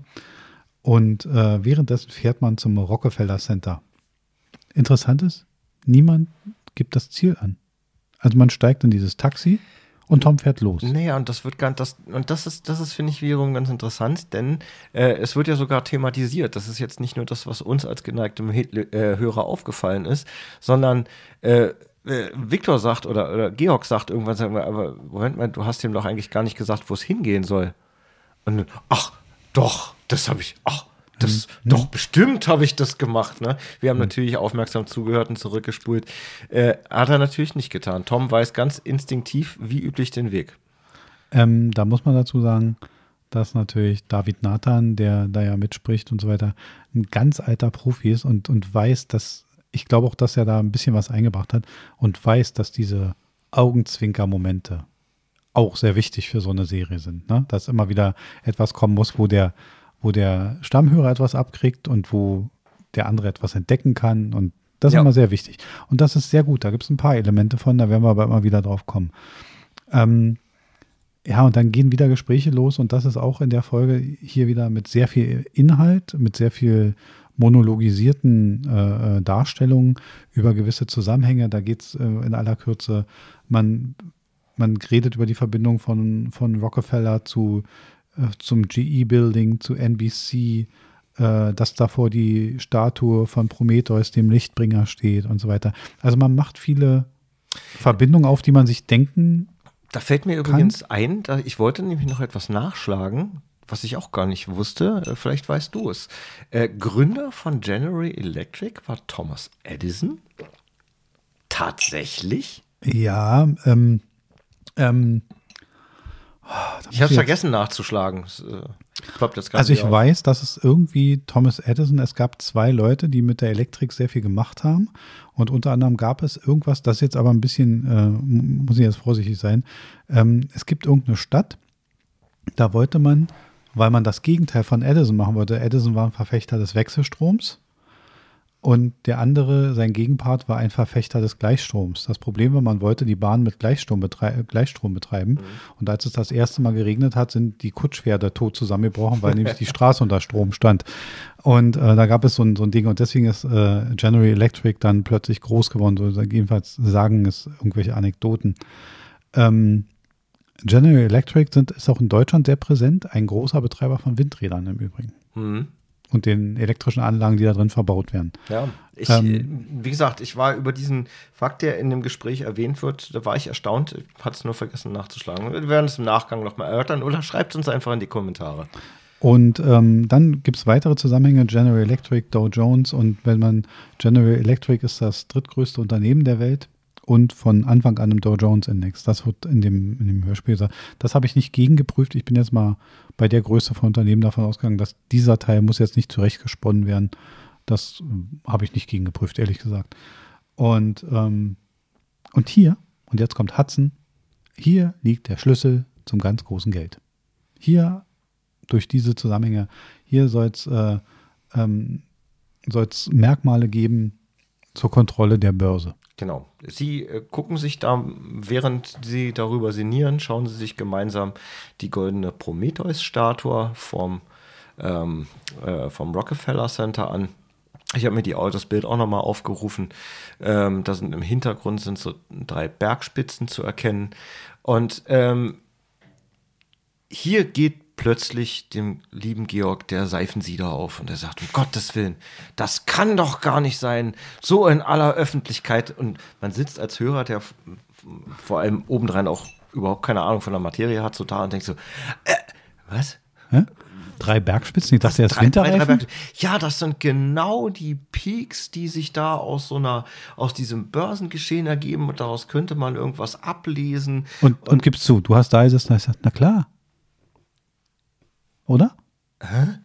Und äh, währenddessen fährt man zum Rockefeller Center. Interessant ist, niemand gibt das Ziel an. Also man steigt in dieses Taxi und Tom fährt los. Naja, und das wird ganz, das, und das ist, das ist, finde ich, wiederum ganz interessant, denn äh, es wird ja sogar thematisiert. Das ist jetzt nicht nur das, was uns als geneigtem äh, Hörer aufgefallen ist, sondern äh, äh, Viktor sagt oder, oder Georg sagt irgendwann, sagen wir, aber Moment mal, du hast ihm doch eigentlich gar nicht gesagt, wo es hingehen soll. Und ach, doch, das habe ich, ach, Das, mhm. Doch, bestimmt habe ich das gemacht. Ne? Wir haben mhm. natürlich aufmerksam zugehört und zurückgespult. Äh, hat er natürlich nicht getan. Tom weiß ganz instinktiv, wie üblich, den Weg. Ähm, da muss man dazu sagen, dass natürlich David Nathan, der da ja mitspricht und so weiter, ein ganz alter Profi ist und, und weiß, dass, ich glaube auch, dass er da ein bisschen was eingebracht hat und weiß, dass diese Augenzwinker-Momente auch sehr wichtig für so eine Serie sind. Ne? Dass immer wieder etwas kommen muss, wo der wo der Stammhörer etwas abkriegt und wo der andere etwas entdecken kann. Und das ist ja immer sehr wichtig. Und das ist sehr gut. Da gibt es ein paar Elemente von, da werden wir aber immer wieder drauf kommen. Ähm, ja, und dann gehen wieder Gespräche los und das ist auch in der Folge hier wieder mit sehr viel Inhalt, mit sehr viel monologisierten äh, Darstellungen über gewisse Zusammenhänge. Da geht es äh, in aller Kürze, man, man redet über die Verbindung von, von Rockefeller zu zum G E-Building, zu N B C, äh, dass davor die Statue von Prometheus, dem Lichtbringer, steht und so weiter. Also man macht viele Verbindungen auf, die man sich denken Da fällt mir kann. übrigens ein, da, ich wollte nämlich noch etwas nachschlagen. was ich auch gar nicht wusste, äh, vielleicht weißt du es. Äh, Gründer von General Electric war Thomas Edison. Tatsächlich? Ja, ähm, ähm, ich habe es vergessen nachzuschlagen. Ich glaub, das also ich auf. weiß, dass es irgendwie Thomas Edison, es gab zwei Leute, die mit der Elektrik sehr viel gemacht haben und unter anderem gab es irgendwas, das ist jetzt aber ein bisschen, äh, muss ich jetzt vorsichtig sein, ähm, es gibt irgendeine Stadt, da wollte man, weil man das Gegenteil von Edison machen wollte, Edison war ein Verfechter des Wechselstroms. Und der andere, sein Gegenpart, war ein Verfechter des Gleichstroms. Das Problem war, man wollte die Bahn mit Gleichstrom, betrei- Gleichstrom betreiben. Mhm. Und als es das erste Mal geregnet hat, sind die Kutschpferde tot zusammengebrochen, weil nämlich die Straße unter Strom stand. Und äh, da gab es so ein, so ein Ding. Und deswegen ist äh, General Electric dann plötzlich groß geworden. So, jedenfalls sagen es irgendwelche Anekdoten. Ähm, General Electric sind, ist auch in Deutschland sehr präsent. Ein großer Betreiber von Windrädern im Übrigen. Mhm. Und den elektrischen Anlagen, die da drin verbaut werden. Ja, ich, ähm, wie gesagt, ich war über diesen Fakt, der in dem Gespräch erwähnt wird, da war ich erstaunt. Ich hatte es nur vergessen nachzuschlagen. Wir werden es im Nachgang nochmal erörtern oder schreibt uns einfach in die Kommentare. Und ähm, dann gibt es weitere Zusammenhänge, General Electric, Dow Jones. Und wenn man, General Electric ist das drittgrößte Unternehmen der Welt und von Anfang an im Dow Jones Index. Das wird in dem, in dem Hörspiel gesagt. Das habe ich nicht gegengeprüft. Ich bin jetzt mal bei der Größe von Unternehmen davon ausgegangen, dass dieser Teil muss jetzt nicht zurechtgesponnen werden. Das äh, habe ich nicht gegengeprüft, ehrlich gesagt. Und, ähm, und hier, und jetzt kommt Hudson, hier liegt der Schlüssel zum ganz großen Geld. Hier, durch diese Zusammenhänge, hier soll es äh, ähm, soll's Merkmale geben zur Kontrolle der Börse. Genau. Sie äh, gucken sich da, während Sie darüber sinnieren, schauen Sie sich gemeinsam die goldene Prometheus-Statue vom, ähm, äh, vom Rockefeller Center an. Ich habe mir die, das Bild auch nochmal aufgerufen. Ähm, da sind im Hintergrund sind so drei Bergspitzen zu erkennen. Und ähm, hier geht plötzlich dem lieben Georg der Seifensieder auf und er sagt, um Gottes Willen, das kann doch gar nicht sein, so in aller Öffentlichkeit. Und man sitzt als Hörer, der f- vor allem obendrein auch überhaupt keine Ahnung von der Materie hat, so da und denkt so, äh, was? Hä? Drei Bergspitzen? Ich dachte, er ist Winterreifen? Ja, das sind genau die Peaks, die sich da aus so einer, aus diesem Börsengeschehen ergeben und daraus könnte man irgendwas ablesen. Und, und, und gibst zu, du hast da gesessen und hast gesagt, na klar. Oder? Hä?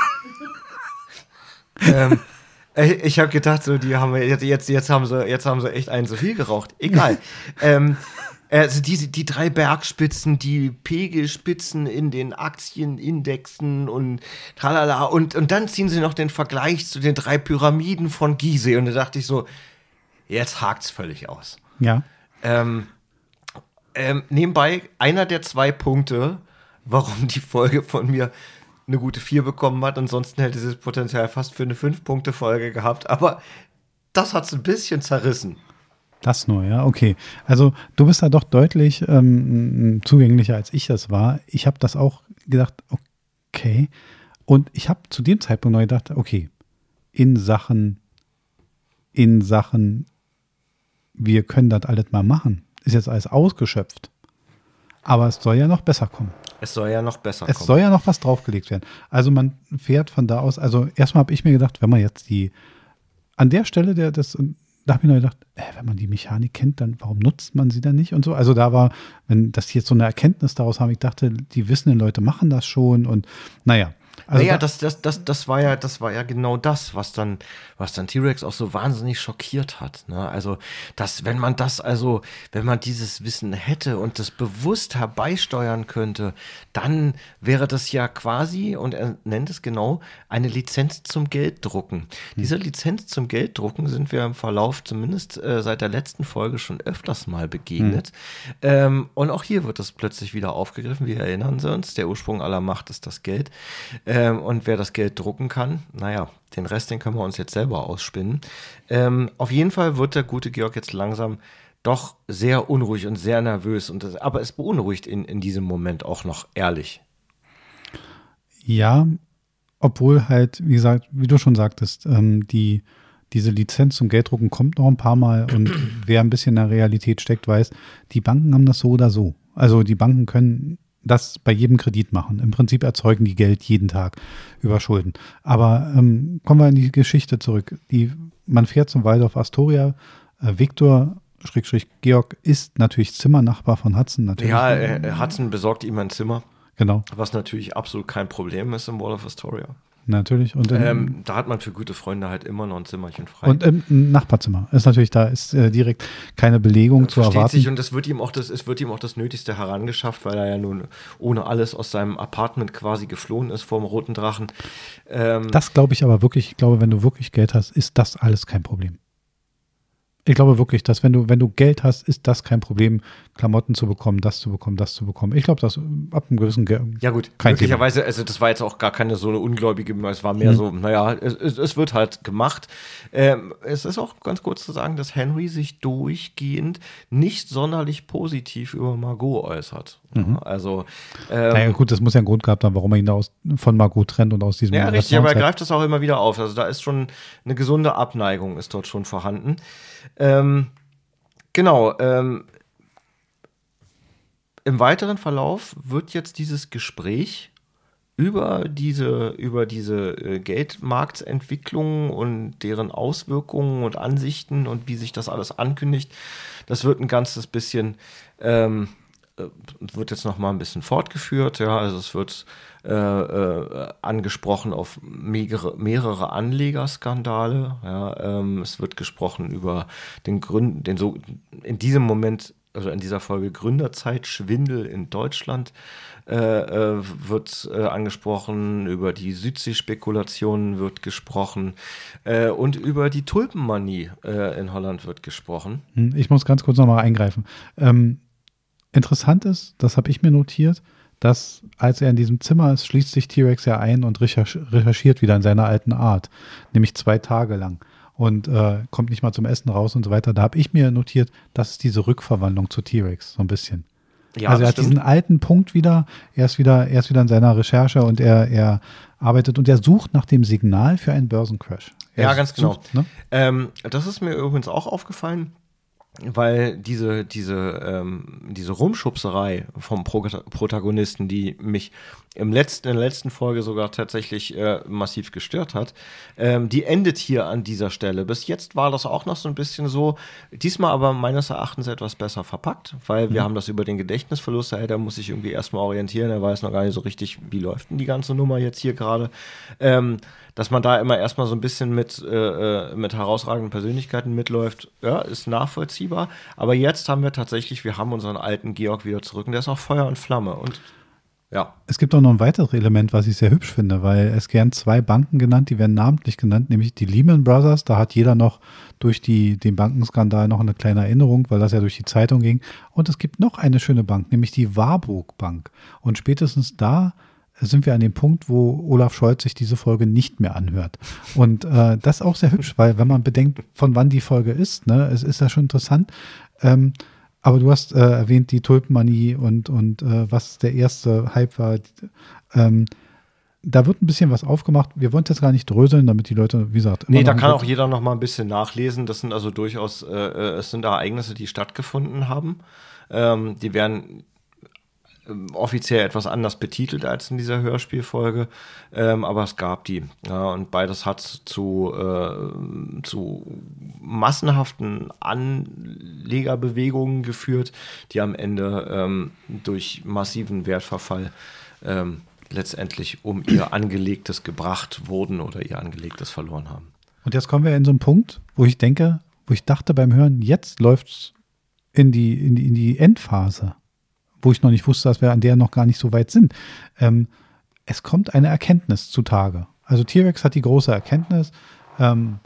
ähm, ich habe gedacht, so die haben jetzt, jetzt, jetzt haben sie, jetzt haben sie echt einen zu viel geraucht. Egal. ähm, also diese, die drei Bergspitzen, die Pegelspitzen in den Aktienindexen und tralala und, und dann ziehen sie noch den Vergleich zu den drei Pyramiden von Gizeh und da dachte ich so, jetzt hakt's völlig aus. Ja. Ähm, ähm, nebenbei, einer der zwei Punkte, warum die Folge von mir eine gute vier bekommen hat. Ansonsten hätte sie das Potenzial fast für eine fünf-Punkte-Folge gehabt. Aber das hat es ein bisschen zerrissen. Das nur, ja, okay. Also du bist da doch deutlich ähm, zugänglicher, als ich das war. Ich habe das auch gedacht, okay. Und ich habe zu dem Zeitpunkt noch gedacht, okay, in Sachen, in Sachen, wir können das alles mal machen. Ist jetzt alles ausgeschöpft. Aber es soll ja noch besser kommen. Es soll ja noch besser es kommen. Es soll ja noch was draufgelegt werden. Also man fährt von da aus, also erstmal habe ich mir gedacht, wenn man jetzt die, an der Stelle, der das, da habe ich mir gedacht, äh, wenn man die Mechanik kennt, dann warum nutzt man sie dann nicht und so. Also da war, wenn das jetzt so eine Erkenntnis daraus haben, ich dachte, die wissenden Leute machen das schon und naja. Also naja, das, das, das, das war ja, das war ja genau das, was dann, was dann T-Rex auch so wahnsinnig schockiert hat. Ne? Also, dass, wenn man das, also, wenn man dieses Wissen hätte und das bewusst herbeisteuern könnte, dann wäre das ja quasi, und er nennt es genau, eine Lizenz zum Gelddrucken. Hm. Dieser Lizenz zum Gelddrucken sind wir im Verlauf zumindest äh, seit der letzten Folge schon öfters mal begegnet. Hm. Ähm, und auch hier wird das plötzlich wieder aufgegriffen. Wir erinnern uns, der Ursprung aller Macht ist das Geld. Ähm, und wer das Geld drucken kann, naja, den Rest, den können wir uns jetzt selber ausspinnen. Ähm, auf jeden Fall wird der gute Georg jetzt langsam doch sehr unruhig und sehr nervös. Und das, aber es beunruhigt in, in diesem Moment auch noch ehrlich. Ja, obwohl halt, wie gesagt, wie du schon sagtest, ähm, die, diese Lizenz zum Gelddrucken kommt noch ein paar Mal und wer ein bisschen in der Realität steckt, weiß, die Banken haben das so oder so. Also die Banken können das bei jedem Kredit machen. Im Prinzip erzeugen die Geld jeden Tag über Schulden. Aber ähm, kommen wir in die Geschichte zurück. Die, man fährt zum Waldorf Astoria. Äh, Viktor, Schrägstrich Georg, ist natürlich Zimmernachbar von Hudson. Natürlich. Ja, äh, Hudson besorgt ihm ein Zimmer. Genau. Was natürlich absolut kein Problem ist im Waldorf Astoria. Natürlich. Und in, ähm, da hat man für gute Freunde halt immer noch ein Zimmerchen frei. Und im Nachbarzimmer ist natürlich, da ist äh, direkt keine Belegung das zu erwarten. Versteht sich, und es wird ihm auch das, es wird ihm auch das Nötigste herangeschafft, weil er ja nun ohne alles aus seinem Apartment quasi geflohen ist vor dem Roten Drachen. Ähm, das glaube ich aber wirklich, ich glaube, wenn du wirklich Geld hast, ist das alles kein Problem. Ich glaube wirklich, dass wenn du, wenn du Geld hast, ist das kein Problem, Klamotten zu bekommen, das zu bekommen, das zu bekommen. Ich glaube, das ab einem gewissen Geld. Ja gut, möglicherweise, also das war jetzt auch gar keine so eine ungläubige, es war mehr mhm. so, naja, es, es, es wird halt gemacht. Ähm, es ist auch ganz kurz zu sagen, dass Henry sich durchgehend nicht sonderlich positiv über Margot äußert. Mhm. Also ähm, naja gut, das muss ja einen Grund gehabt haben, warum er ihn da aus, von Margot trennt und aus diesem Ja, richtig, aber er greift das auch immer wieder auf. Also da ist schon eine gesunde Abneigung ist dort schon vorhanden. Ähm, genau, ähm, im weiteren Verlauf wird jetzt dieses Gespräch über diese, über diese äh, Geldmarktentwicklung und deren Auswirkungen und Ansichten und wie sich das alles ankündigt, das wird ein ganzes bisschen, ähm, wird jetzt noch mal ein bisschen fortgeführt, ja, also es wird äh, äh, angesprochen auf mehrere, mehrere Anlegerskandale, ja, ähm, es wird gesprochen über den Gründen, den so in diesem Moment, also in dieser Folge Gründerzeitschwindel in Deutschland äh, äh, wird äh, angesprochen, über die Südsee-Spekulationen wird gesprochen äh, und über die Tulpenmanie äh, in Holland wird gesprochen. Ich muss ganz kurz noch mal eingreifen. Ähm, Interessant ist, das habe ich mir notiert, dass als er in diesem Zimmer ist, schließt sich T-Rex ja ein und recherchiert wieder in seiner alten Art, nämlich zwei Tage lang und äh, kommt nicht mal zum Essen raus und so weiter. Da habe ich mir notiert, das ist diese Rückverwandlung zu T-Rex, so ein bisschen. Ja, also er hat stimmt. diesen alten Punkt wieder, er ist wieder, er ist wieder in seiner Recherche und er, er arbeitet und er sucht nach dem Signal für einen Börsencrash. Er ja, ganz genau. Sucht, ne? ähm, das ist mir übrigens auch aufgefallen. Weil diese, diese, ähm, diese Rumschubserei vom Pro- Protagonisten, die mich im letzten, in der letzten Folge sogar tatsächlich äh, massiv gestört hat, ähm, die endet hier an dieser Stelle. Bis jetzt war das auch noch so ein bisschen so, diesmal aber meines Erachtens etwas besser verpackt, weil wir mhm. haben das über den Gedächtnisverlust, hey, da muss sich irgendwie erstmal orientieren, er weiß noch gar nicht so richtig, wie läuft denn die ganze Nummer jetzt hier gerade. Ähm, dass man da immer erstmal so ein bisschen mit, äh, mit herausragenden Persönlichkeiten mitläuft, ja, ist nachvollziehbar. Aber jetzt haben wir tatsächlich, wir haben unseren alten Georg wieder zurück und der ist auch Feuer und Flamme. Und ja. Es gibt auch noch ein weiteres Element, was ich sehr hübsch finde, weil es werden zwei Banken genannt, die werden namentlich genannt, nämlich die Lehman Brothers. Da hat jeder noch durch die, den Bankenskandal noch eine kleine Erinnerung, weil das ja durch die Zeitung ging. Und es gibt noch eine schöne Bank, nämlich die Warburg Bank. Und spätestens da sind wir an dem Punkt, wo Olaf Scholz sich diese Folge nicht mehr anhört. Und äh, das ist auch sehr hübsch, weil wenn man bedenkt, von wann die Folge ist, ne, es ist ja schon interessant. Ähm, aber du hast äh, erwähnt die Tulpenmanie und, und äh, was der erste Hype war. Ähm, da wird ein bisschen was aufgemacht. Wir wollen jetzt gar nicht dröseln, damit die Leute, wie gesagt, nee, da kann auch jeder noch mal ein bisschen nachlesen. Das sind also durchaus, äh, es sind Ereignisse, die stattgefunden haben. Ähm, die werden offiziell etwas anders betitelt als in dieser Hörspielfolge, ähm, aber es gab die. Ja, und beides hat zu, äh, zu massenhaften Anlegerbewegungen geführt, die am Ende ähm, durch massiven Wertverfall ähm, letztendlich um ihr Angelegtes gebracht wurden oder ihr Angelegtes verloren haben. Und jetzt kommen wir in so einen Punkt, wo ich denke, wo ich dachte beim Hören, jetzt läuft es in die, in die, in die Endphase, wo ich noch nicht wusste, dass wir an der noch gar nicht so weit sind. Ähm, es kommt eine Erkenntnis zutage. Also T-Rex hat die große Erkenntnis. Ähm,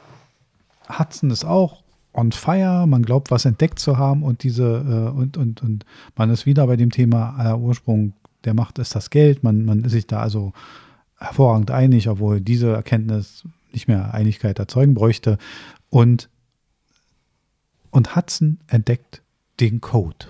Hudson ist auch on fire. Man glaubt, was entdeckt zu haben. Und diese äh, und, und, und man ist wieder bei dem Thema aller Ursprung der Macht ist das Geld. Man, man ist sich da also hervorragend einig, obwohl diese Erkenntnis nicht mehr Einigkeit erzeugen bräuchte. Und, und Hudson entdeckt den Code.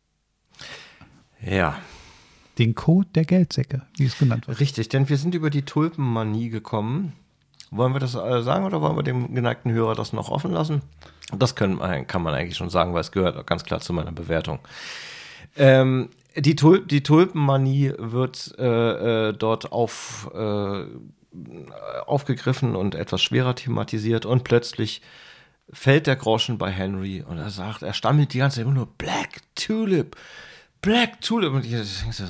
Ja. Den Code der Geldsäcke, wie es genannt wird. Richtig, denn wir sind über die Tulpenmanie gekommen. Wollen wir das äh, sagen oder wollen wir dem geneigten Hörer das noch offen lassen? Das können, kann man eigentlich schon sagen, weil es gehört ganz klar zu meiner Bewertung. Ähm, die, Tul- die Tulpenmanie wird äh, äh, dort auf, äh, aufgegriffen und etwas schwerer thematisiert und plötzlich fällt der Groschen bei Henry und er sagt, er stammelt die ganze Zeit immer nur Black Tulip, Black Tulip und ich denke so,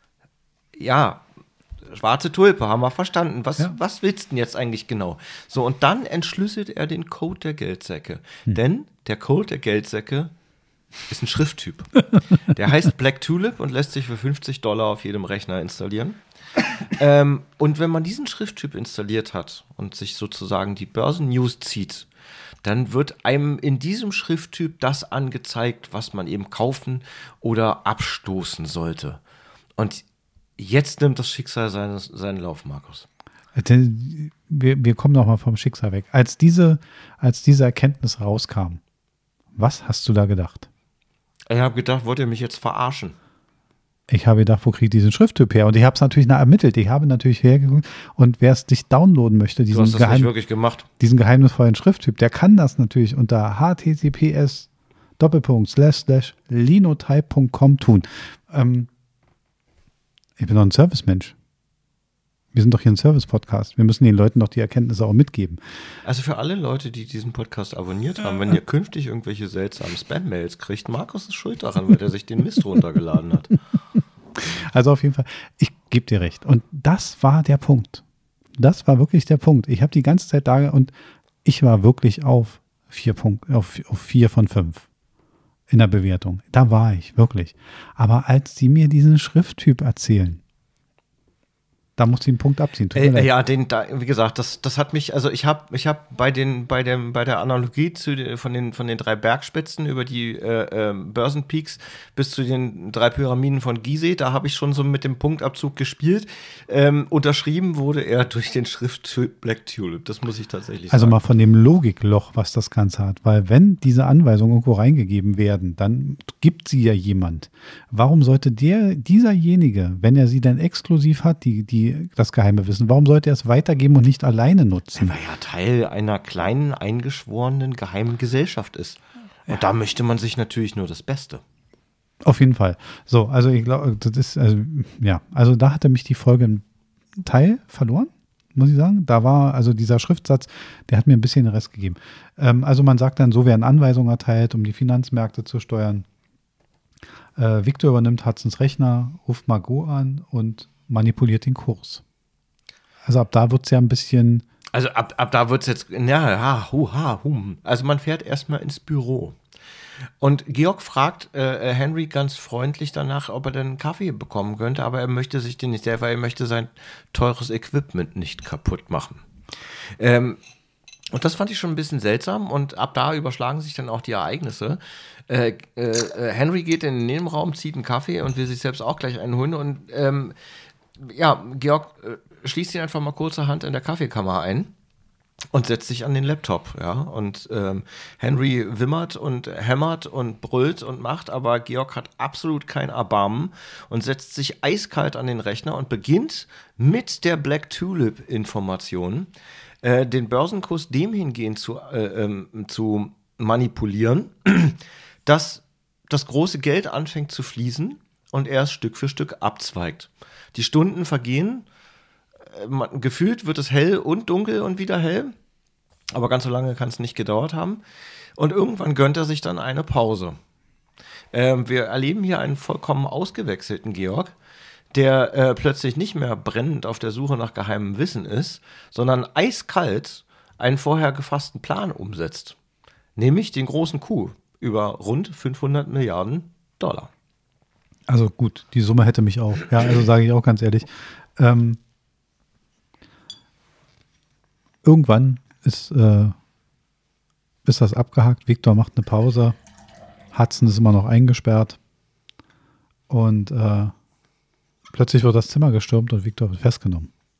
ja, schwarze Tulpe, haben wir verstanden. Was, Ja. was willst du denn jetzt eigentlich genau? So, und dann entschlüsselt er den Code der Geldsäcke. Hm. Denn der Code der Geldsäcke ist ein Schrifttyp. Der heißt Black Tulip und lässt sich für fünfzig Dollar auf jedem Rechner installieren. ähm, und wenn man diesen Schrifttyp installiert hat und sich sozusagen die Börsen-News zieht, dann wird einem in diesem Schrifttyp das angezeigt, was man eben kaufen oder abstoßen sollte. Und jetzt nimmt das Schicksal seines, seinen Lauf, Markus. Wir, wir kommen noch mal vom Schicksal weg. Als diese, als diese Erkenntnis rauskam, was hast du da gedacht? Ich habe gedacht, wollt ihr mich jetzt verarschen? Ich habe gedacht, wo kriege ich diesen Schrifttyp her? Und ich habe es natürlich nach ermittelt. Ich habe natürlich hergeguckt. Und wer es dich downloaden möchte, diesen, du hast das geheim, nicht wirklich gemacht. diesen geheimnisvollen Schrifttyp, der kann das natürlich unter h t t p s Doppelpunkt slash slash linotype punkt com tun. Ähm, ich bin doch ein Servicemensch. Wir sind doch hier ein Service-Podcast. Wir müssen den Leuten doch die Erkenntnisse auch mitgeben. Also für alle Leute, die diesen Podcast abonniert haben, wenn ihr künftig irgendwelche seltsamen Spam-Mails kriegt, Markus ist schuld daran, weil er sich den Mist runtergeladen hat. Also auf jeden Fall, ich gebe dir recht. Und das war der Punkt. Das war wirklich der Punkt. Ich habe die ganze Zeit da und ich war wirklich auf vier, Punkt, auf, auf vier von fünf in der Bewertung. Da war ich, wirklich. Aber als sie mir diesen Schrifttyp erzählen, da muss ich einen Punkt abziehen. Tut mir Äh, leid. ja, den, da, wie gesagt, das, das hat mich, also ich habe ich hab bei den, bei dem, bei der Analogie zu den, von den, von den drei Bergspitzen über die äh, äh, Börsenpeaks bis zu den drei Pyramiden von Gizeh, da habe ich schon so mit dem Punktabzug gespielt. Ähm, unterschrieben wurde er durch den Schrifttyp Black Tulip. Das muss ich tatsächlich Also sagen. mal von dem Logikloch, was das Ganze hat. Weil wenn diese Anweisungen irgendwo reingegeben werden, dann gibt sie ja jemand. Warum sollte der, dieserjenige, wenn er sie dann exklusiv hat, die, die das geheime Wissen, warum sollte er es weitergeben und nicht alleine nutzen? Weil er ja Teil einer kleinen, eingeschworenen geheimen Gesellschaft ist. Und ja. Da möchte man sich natürlich nur das Beste. Auf jeden Fall. So, also ich glaube, das ist, also, ja, also da hatte mich die Folge einen Teil verloren, muss ich sagen. Da war also dieser Schriftsatz, der hat mir ein bisschen den Rest gegeben. Ähm, also man sagt dann, so werden Anweisungen erteilt, um die Finanzmärkte zu steuern. Äh, Victor übernimmt Hudsons Rechner, ruft Margot an und manipuliert den Kurs. Also ab da wird es ja ein bisschen. Also ab, ab da wird es jetzt, ja, ha, hu, ha, hum. Also man fährt erstmal ins Büro. Und Georg fragt äh, Henry ganz freundlich danach, ob er denn einen Kaffee bekommen könnte, aber er möchte sich den nicht, weil er möchte sein teures Equipment nicht kaputt machen. Ähm, und das fand ich schon ein bisschen seltsam und ab da überschlagen sich dann auch die Ereignisse. Äh, äh, Henry geht in den Nebenraum, zieht einen Kaffee und will sich selbst auch gleich einen holen und ähm, ja, Georg äh, schließt ihn einfach mal kurzerhand in der Kaffeekammer ein und setzt sich an den Laptop, ja, und ähm, Henry wimmert und hämmert und brüllt und macht, aber Georg hat absolut kein Erbarmen und setzt sich eiskalt an den Rechner und beginnt mit der Black Tulip Information äh, den Börsenkurs dem hingehend zu, äh, ähm, zu manipulieren, dass das große Geld anfängt zu fließen und er es Stück für Stück abzweigt. Die Stunden vergehen, man, gefühlt wird es hell und dunkel und wieder hell, aber ganz so lange kann es nicht gedauert haben. Und irgendwann gönnt er sich dann eine Pause. Ähm, wir erleben hier einen vollkommen ausgewechselten Georg, der äh, plötzlich nicht mehr brennend auf der Suche nach geheimem Wissen ist, sondern eiskalt einen vorher gefassten Plan umsetzt. Nämlich den großen Coup über rund fünfhundert Milliarden Dollar. Also gut, die Summe hätte mich auch. Ja, also sage ich auch ganz ehrlich. Ähm, irgendwann ist, äh, ist das abgehakt. Victor macht eine Pause. Hudson ist immer noch eingesperrt. Und äh, plötzlich wird das Zimmer gestürmt und Victor wird festgenommen.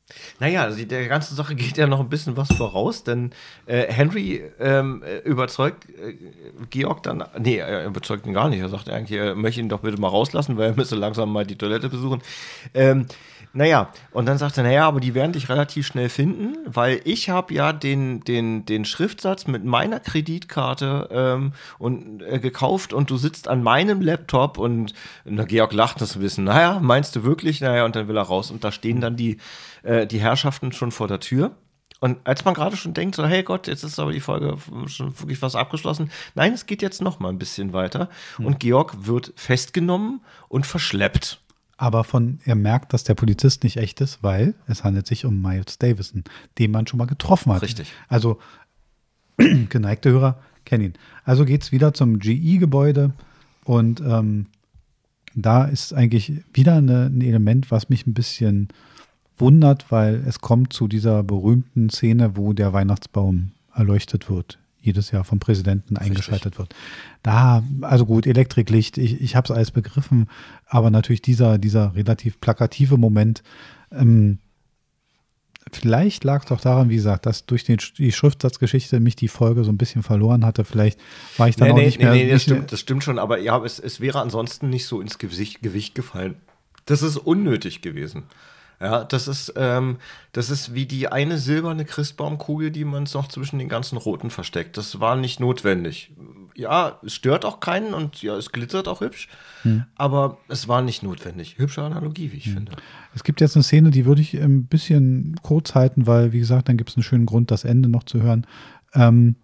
Naja, also die, der ganzen Sache geht ja noch ein bisschen was voraus, denn äh, Henry ähm, überzeugt äh, Georg dann, nee, er überzeugt ihn gar nicht. Er sagt eigentlich, er möchte ihn doch bitte mal rauslassen, weil er müsste langsam mal die Toilette besuchen. Ähm, naja, und dann sagt er, naja, aber die werden dich relativ schnell finden, weil ich habe ja den, den, den Schriftsatz mit meiner Kreditkarte ähm, und, äh, gekauft und du sitzt an meinem Laptop und na, Georg lacht das ein bisschen. Naja, meinst du wirklich? Naja, und dann will er raus und da stehen dann die äh, die Herrschaften schon vor der Tür. Und als man gerade schon denkt, so, hey Gott, jetzt ist aber die Folge schon wirklich was abgeschlossen. Nein, es geht jetzt noch mal ein bisschen weiter. Hm. Und Georg wird festgenommen und verschleppt. Aber von, er merkt, dass der Polizist nicht echt ist, weil es handelt sich um Miles Davison, den man schon mal getroffen hat. Richtig. Also, geneigte Hörer kennen ihn. Also geht es wieder zum G E-Gebäude und ähm, da ist eigentlich wieder eine, ein Element, was mich ein bisschen wundert, weil es kommt zu dieser berühmten Szene, wo der Weihnachtsbaum erleuchtet wird, jedes Jahr vom Präsidenten eingeschaltet wird. Da, also gut, Elektriklicht, ich, ich habe es alles begriffen, aber natürlich dieser, dieser relativ plakative Moment, ähm, vielleicht lag es doch daran, wie gesagt, dass durch den, die Schriftsatzgeschichte mich die Folge so ein bisschen verloren hatte. Vielleicht war ich dann nee, auch nee, nicht nee, mehr. Nee, das, nicht stimmt, mehr das stimmt schon, aber ja, es, es wäre ansonsten nicht so ins Gewicht, Gewicht gefallen. Das ist unnötig gewesen. Ja, das ist, ähm, das ist wie die eine silberne Christbaumkugel, die man noch zwischen den ganzen roten versteckt. Das war nicht notwendig. Ja, es stört auch keinen und ja, es glitzert auch hübsch, hm. aber es war nicht notwendig. Hübsche Analogie, wie ich hm. finde. Es gibt jetzt eine Szene, die würde ich ein bisschen kurz halten, weil, wie gesagt, dann gibt es einen schönen Grund, das Ende noch zu hören. Ähm,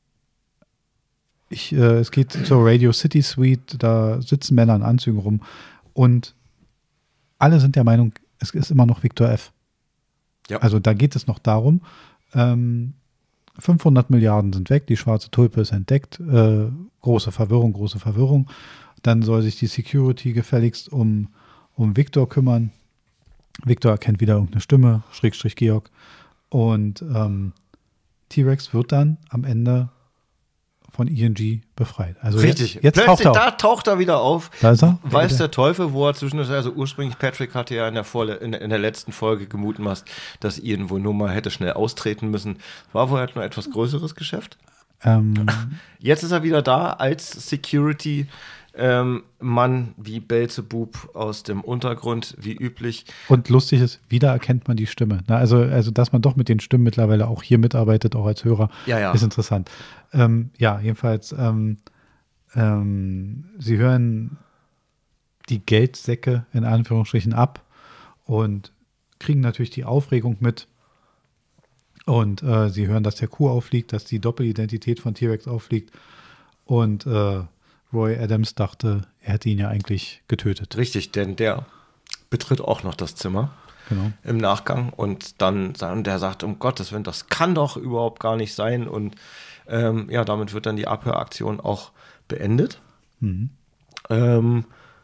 ich, äh, es geht zur Radio City Suite, da sitzen Männer in Anzügen rum und alle sind der Meinung, es ist immer noch Viktor F. Ja. Also da geht es noch darum, ähm, fünfhundert Milliarden sind weg, die schwarze Tulpe ist entdeckt, äh, große Verwirrung, große Verwirrung. Dann soll sich die Security gefälligst um, um Viktor kümmern. Viktor erkennt wieder irgendeine Stimme, Schrägstrich Georg. Und ähm, T-Rex wird dann am Ende von I N G befreit. Also richtig. Jetzt, jetzt Plötzlich, taucht er da taucht er wieder auf. Da ist er. Weiß ja, der Teufel, wo er zwischen, also ursprünglich Patrick hatte ja in der, Vorle in, in der letzten Folge gemutmaßt, dass Ian wohl nur mal hätte schnell austreten müssen. War wohl halt nur etwas größeres Geschäft. Ähm. Jetzt ist er wieder da als Security ähm, Mann wie Beelzebub aus dem Untergrund, wie üblich. Und lustig ist, wieder erkennt man die Stimme. Na, also, also, dass man doch mit den Stimmen mittlerweile auch hier mitarbeitet, auch als Hörer, ja, ja. ist interessant. Ähm, ja, jedenfalls, ähm, ähm, Sie hören die Geldsäcke in Anführungsstrichen ab und kriegen natürlich die Aufregung mit. Und äh, Sie hören, dass der Coup auffliegt, dass die Doppelidentität von T-Rex auffliegt. Und äh, Roy Adams dachte, er hätte ihn ja eigentlich getötet. Richtig, denn der betritt auch noch das Zimmer genau. im Nachgang und dann der sagt, um Gottes Willen, das kann doch überhaupt gar nicht sein und ähm, ja, damit wird dann die Abhöraktion auch beendet. Mhm. Ähm,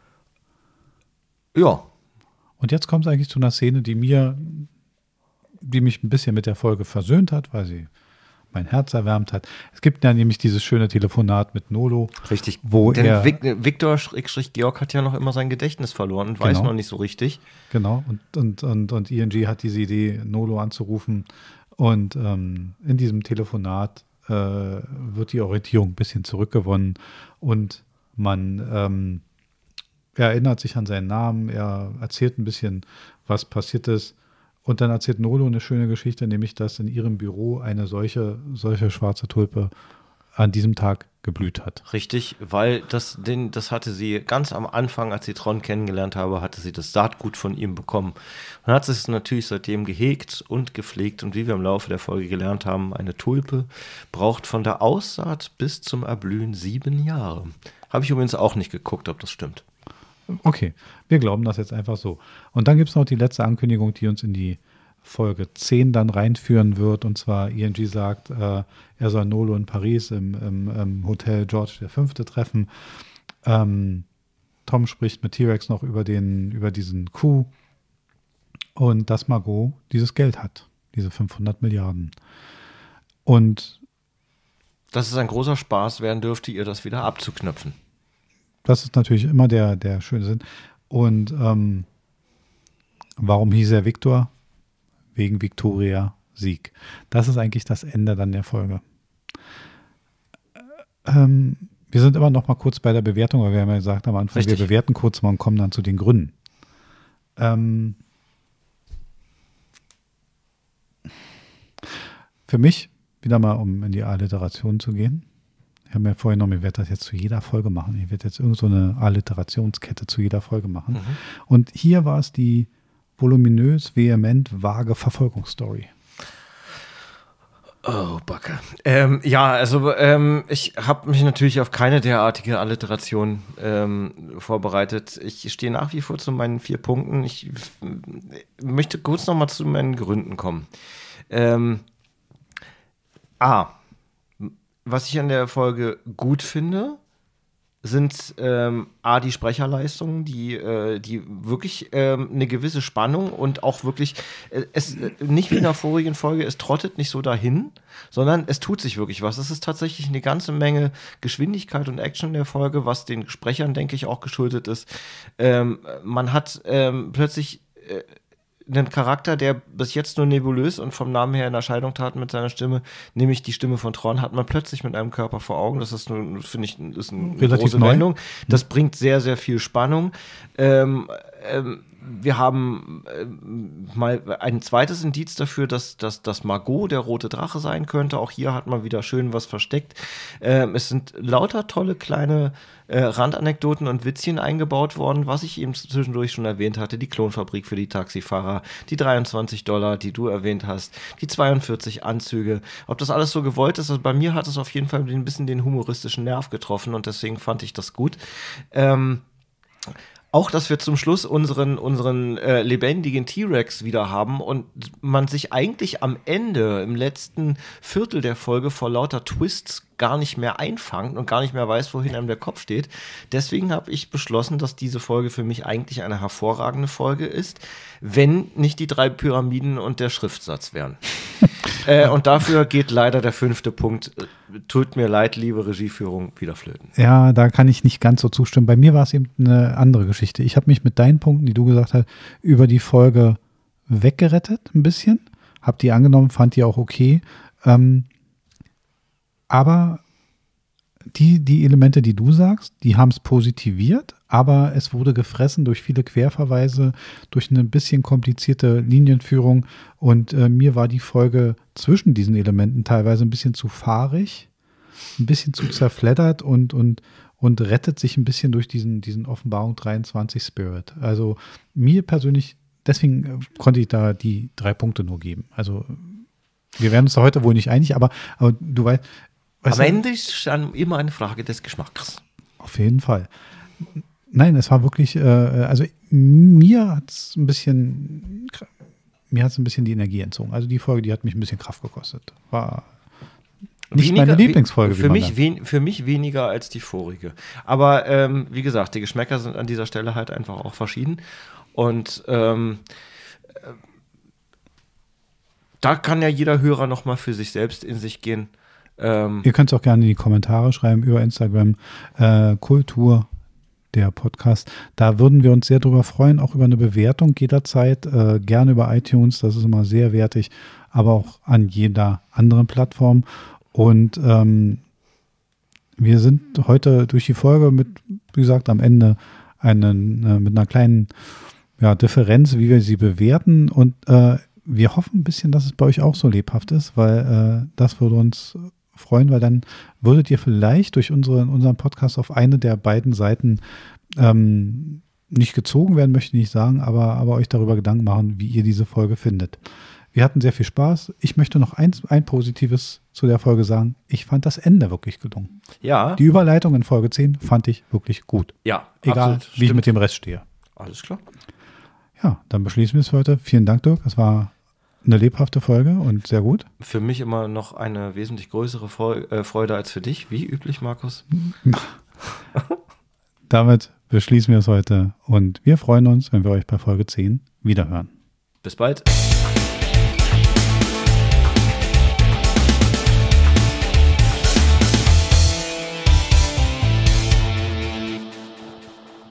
ja. Und jetzt kommt es eigentlich zu einer Szene, die mir, die mich ein bisschen mit der Folge versöhnt hat, weil sie mein Herz erwärmt hat. Es gibt ja nämlich dieses schöne Telefonat mit Nolo. Richtig. Wo Denn er, Viktor Georg hat ja noch immer sein Gedächtnis verloren und weiß genau. noch nicht so richtig. Genau. Und, und, und, und I N G hat diese Idee, Nolo anzurufen. Und ähm, in diesem Telefonat äh, wird die Orientierung ein bisschen zurückgewonnen. Und man ähm, er erinnert sich an seinen Namen. Er erzählt ein bisschen, was passiert ist. Und dann erzählt Nolo eine schöne Geschichte, nämlich, dass in ihrem Büro eine solche, solche schwarze Tulpe an diesem Tag geblüht hat. Richtig, weil das, den, das hatte sie ganz am Anfang, als sie Tron kennengelernt habe, hatte sie das Saatgut von ihm bekommen. Und hat es natürlich seitdem gehegt und gepflegt. Und wie wir im Laufe der Folge gelernt haben, eine Tulpe braucht von der Aussaat bis zum Erblühen sieben Jahre. Habe ich übrigens auch nicht geguckt, ob das stimmt. Okay, wir glauben das jetzt einfach so. Und dann gibt es noch die letzte Ankündigung, die uns in die Folge zehn dann reinführen wird. Und zwar I N G sagt, äh, er soll Nolo in Paris im, im, im Hotel George der Fünfte treffen. Ähm, Tom spricht mit T-Rex noch über, den, über diesen Coup und dass Margot dieses Geld hat, diese fünfhundert Milliarden. Und dass es ein großer Spaß werden dürfte, ihr das wieder abzuknöpfen. Das ist natürlich immer der, der schöne Sinn. Und ähm, warum hieß er Viktor? wegen Victoria Sieg. Das ist eigentlich das Ende dann der Folge. Ähm, wir sind immer noch mal kurz bei der Bewertung, weil wir haben ja gesagt am Anfang, Richtig. wir bewerten kurz mal und kommen dann zu den Gründen. Ähm, für mich, wieder mal, um in die Alliteration zu gehen, ich habe mir vorhin noch, ich werde das jetzt zu jeder Folge machen. Ich werde jetzt irgend so eine Alliterationskette zu jeder Folge machen. Mhm. Und hier war es die voluminös, vehement, vage Verfolgungsstory. Oh, Backe. Ähm, ja, also ähm, ich habe mich natürlich auf keine derartige Alliteration ähm, vorbereitet. Ich stehe nach wie vor zu meinen vier Punkten. Ich f- möchte kurz noch mal zu meinen Gründen kommen. Ähm, A, was ich an der Folge gut finde, sind ähm, A, die Sprecherleistungen, die, äh, die wirklich ähm, eine gewisse Spannung und auch wirklich, äh, es äh, nicht wie in der vorigen Folge, es trottet nicht so dahin, sondern es tut sich wirklich was. Es ist tatsächlich eine ganze Menge Geschwindigkeit und Action in der Folge, was den Sprechern, denke ich, auch geschuldet ist. Ähm, man hat ähm, plötzlich äh, einen Charakter, der bis jetzt nur nebulös und vom Namen her in Erscheinung tat mit seiner Stimme, nämlich die Stimme von Thrawn, hat man plötzlich mit einem Körper vor Augen. Das ist, nun, finde ich, ist eine Relativ große neu. Wendung. Das bringt sehr, sehr viel Spannung. Ähm, ähm, wir haben ähm, mal ein zweites Indiz dafür, dass, dass, dass Margot der rote Drache sein könnte. Auch hier hat man wieder schön was versteckt. Ähm, es sind lauter tolle kleine äh, Randanekdoten und Witzchen eingebaut worden, was ich eben zwischendurch schon erwähnt hatte. Die Klonfabrik für die Taxifahrer, die dreiundzwanzig Dollar, die du erwähnt hast, die zweiundvierzig Anzüge. Ob das alles so gewollt ist, also bei mir hat es auf jeden Fall ein bisschen den humoristischen Nerv getroffen und deswegen fand ich das gut. Ähm, Auch, dass wir zum Schluss unseren, unseren äh, lebendigen T-Rex wieder haben und man sich eigentlich am Ende, im letzten Viertel der Folge, vor lauter Twists gar nicht mehr einfangt und gar nicht mehr weiß, wohin einem der Kopf steht. Deswegen habe ich beschlossen, dass diese Folge für mich eigentlich eine hervorragende Folge ist, wenn nicht die drei Pyramiden und der Schriftsatz wären. äh, und dafür geht leider der fünfte Punkt. Tut mir leid, liebe Regieführung, wieder flöten. Ja, da kann ich nicht ganz so zustimmen. Bei mir war es eben eine andere Geschichte. Ich habe mich mit deinen Punkten, die du gesagt hast, über die Folge weggerettet ein bisschen. Hab die angenommen, fand die auch okay. Ähm, aber die, die Elemente, die du sagst, die haben es positiviert, aber es wurde gefressen durch viele Querverweise, durch eine bisschen komplizierte Linienführung und äh, mir war die Folge zwischen diesen Elementen teilweise ein bisschen zu fahrig, ein bisschen zu zerfleddert und, und, und rettet sich ein bisschen durch diesen, diesen Offenbarung dreiundzwanzig Spirit. Also mir persönlich, deswegen äh, konnte ich da die drei Punkte nur geben. Also wir werden uns da heute wohl nicht einig, aber, aber du weißt, weißt Am du, Ende ist es dann immer eine Frage des Geschmacks. auf jeden Fall. Nein, es war wirklich, äh, also mir hat es ein bisschen, mir hat es ein bisschen die Energie entzogen. Also die Folge, die hat mich ein bisschen Kraft gekostet. War nicht Weniger- meine Lieblingsfolge. Für wie man mich, sagt. wen, für mich weniger als die vorige. Aber ähm, wie gesagt, die Geschmäcker sind an dieser Stelle halt einfach auch verschieden. Und ähm, äh, da kann ja jeder Hörer nochmal für sich selbst in sich gehen. Ähm, Ihr könnt es auch gerne in die Kommentare schreiben über Instagram, äh, Kultur, der Podcast. Da würden wir uns sehr drüber freuen, auch über eine Bewertung jederzeit, äh, gerne über iTunes, das ist immer sehr wertig, aber auch an jeder anderen Plattform. Und ähm, wir sind heute durch die Folge mit, wie gesagt, am Ende einen, äh, mit einer kleinen ja, Differenz, wie wir sie bewerten. Und äh, wir hoffen ein bisschen, dass es bei euch auch so lebhaft ist, weil äh, das würde uns freuen, weil dann würdet ihr vielleicht durch unsere, unseren Podcast auf eine der beiden Seiten ähm, nicht gezogen werden, möchte ich nicht sagen, aber, aber euch darüber Gedanken machen, wie ihr diese Folge findet. Wir hatten sehr viel Spaß. Ich möchte noch eins, ein Positives zu der Folge sagen. Ich fand das Ende wirklich gelungen. ja, Die Überleitung in Folge zehn fand ich wirklich gut. ja, Egal, absolut, wie ich stimmt. mit dem Rest stehe. Alles klar. Ja, dann beschließen wir es für heute. Vielen Dank, Dirk. Das war eine lebhafte Folge und sehr gut. Für mich immer noch eine wesentlich größere Freu- äh, Freude als für dich, wie üblich, Markus. Damit beschließen wir es heute und wir freuen uns, wenn wir euch bei Folge zehn wiederhören. Bis bald.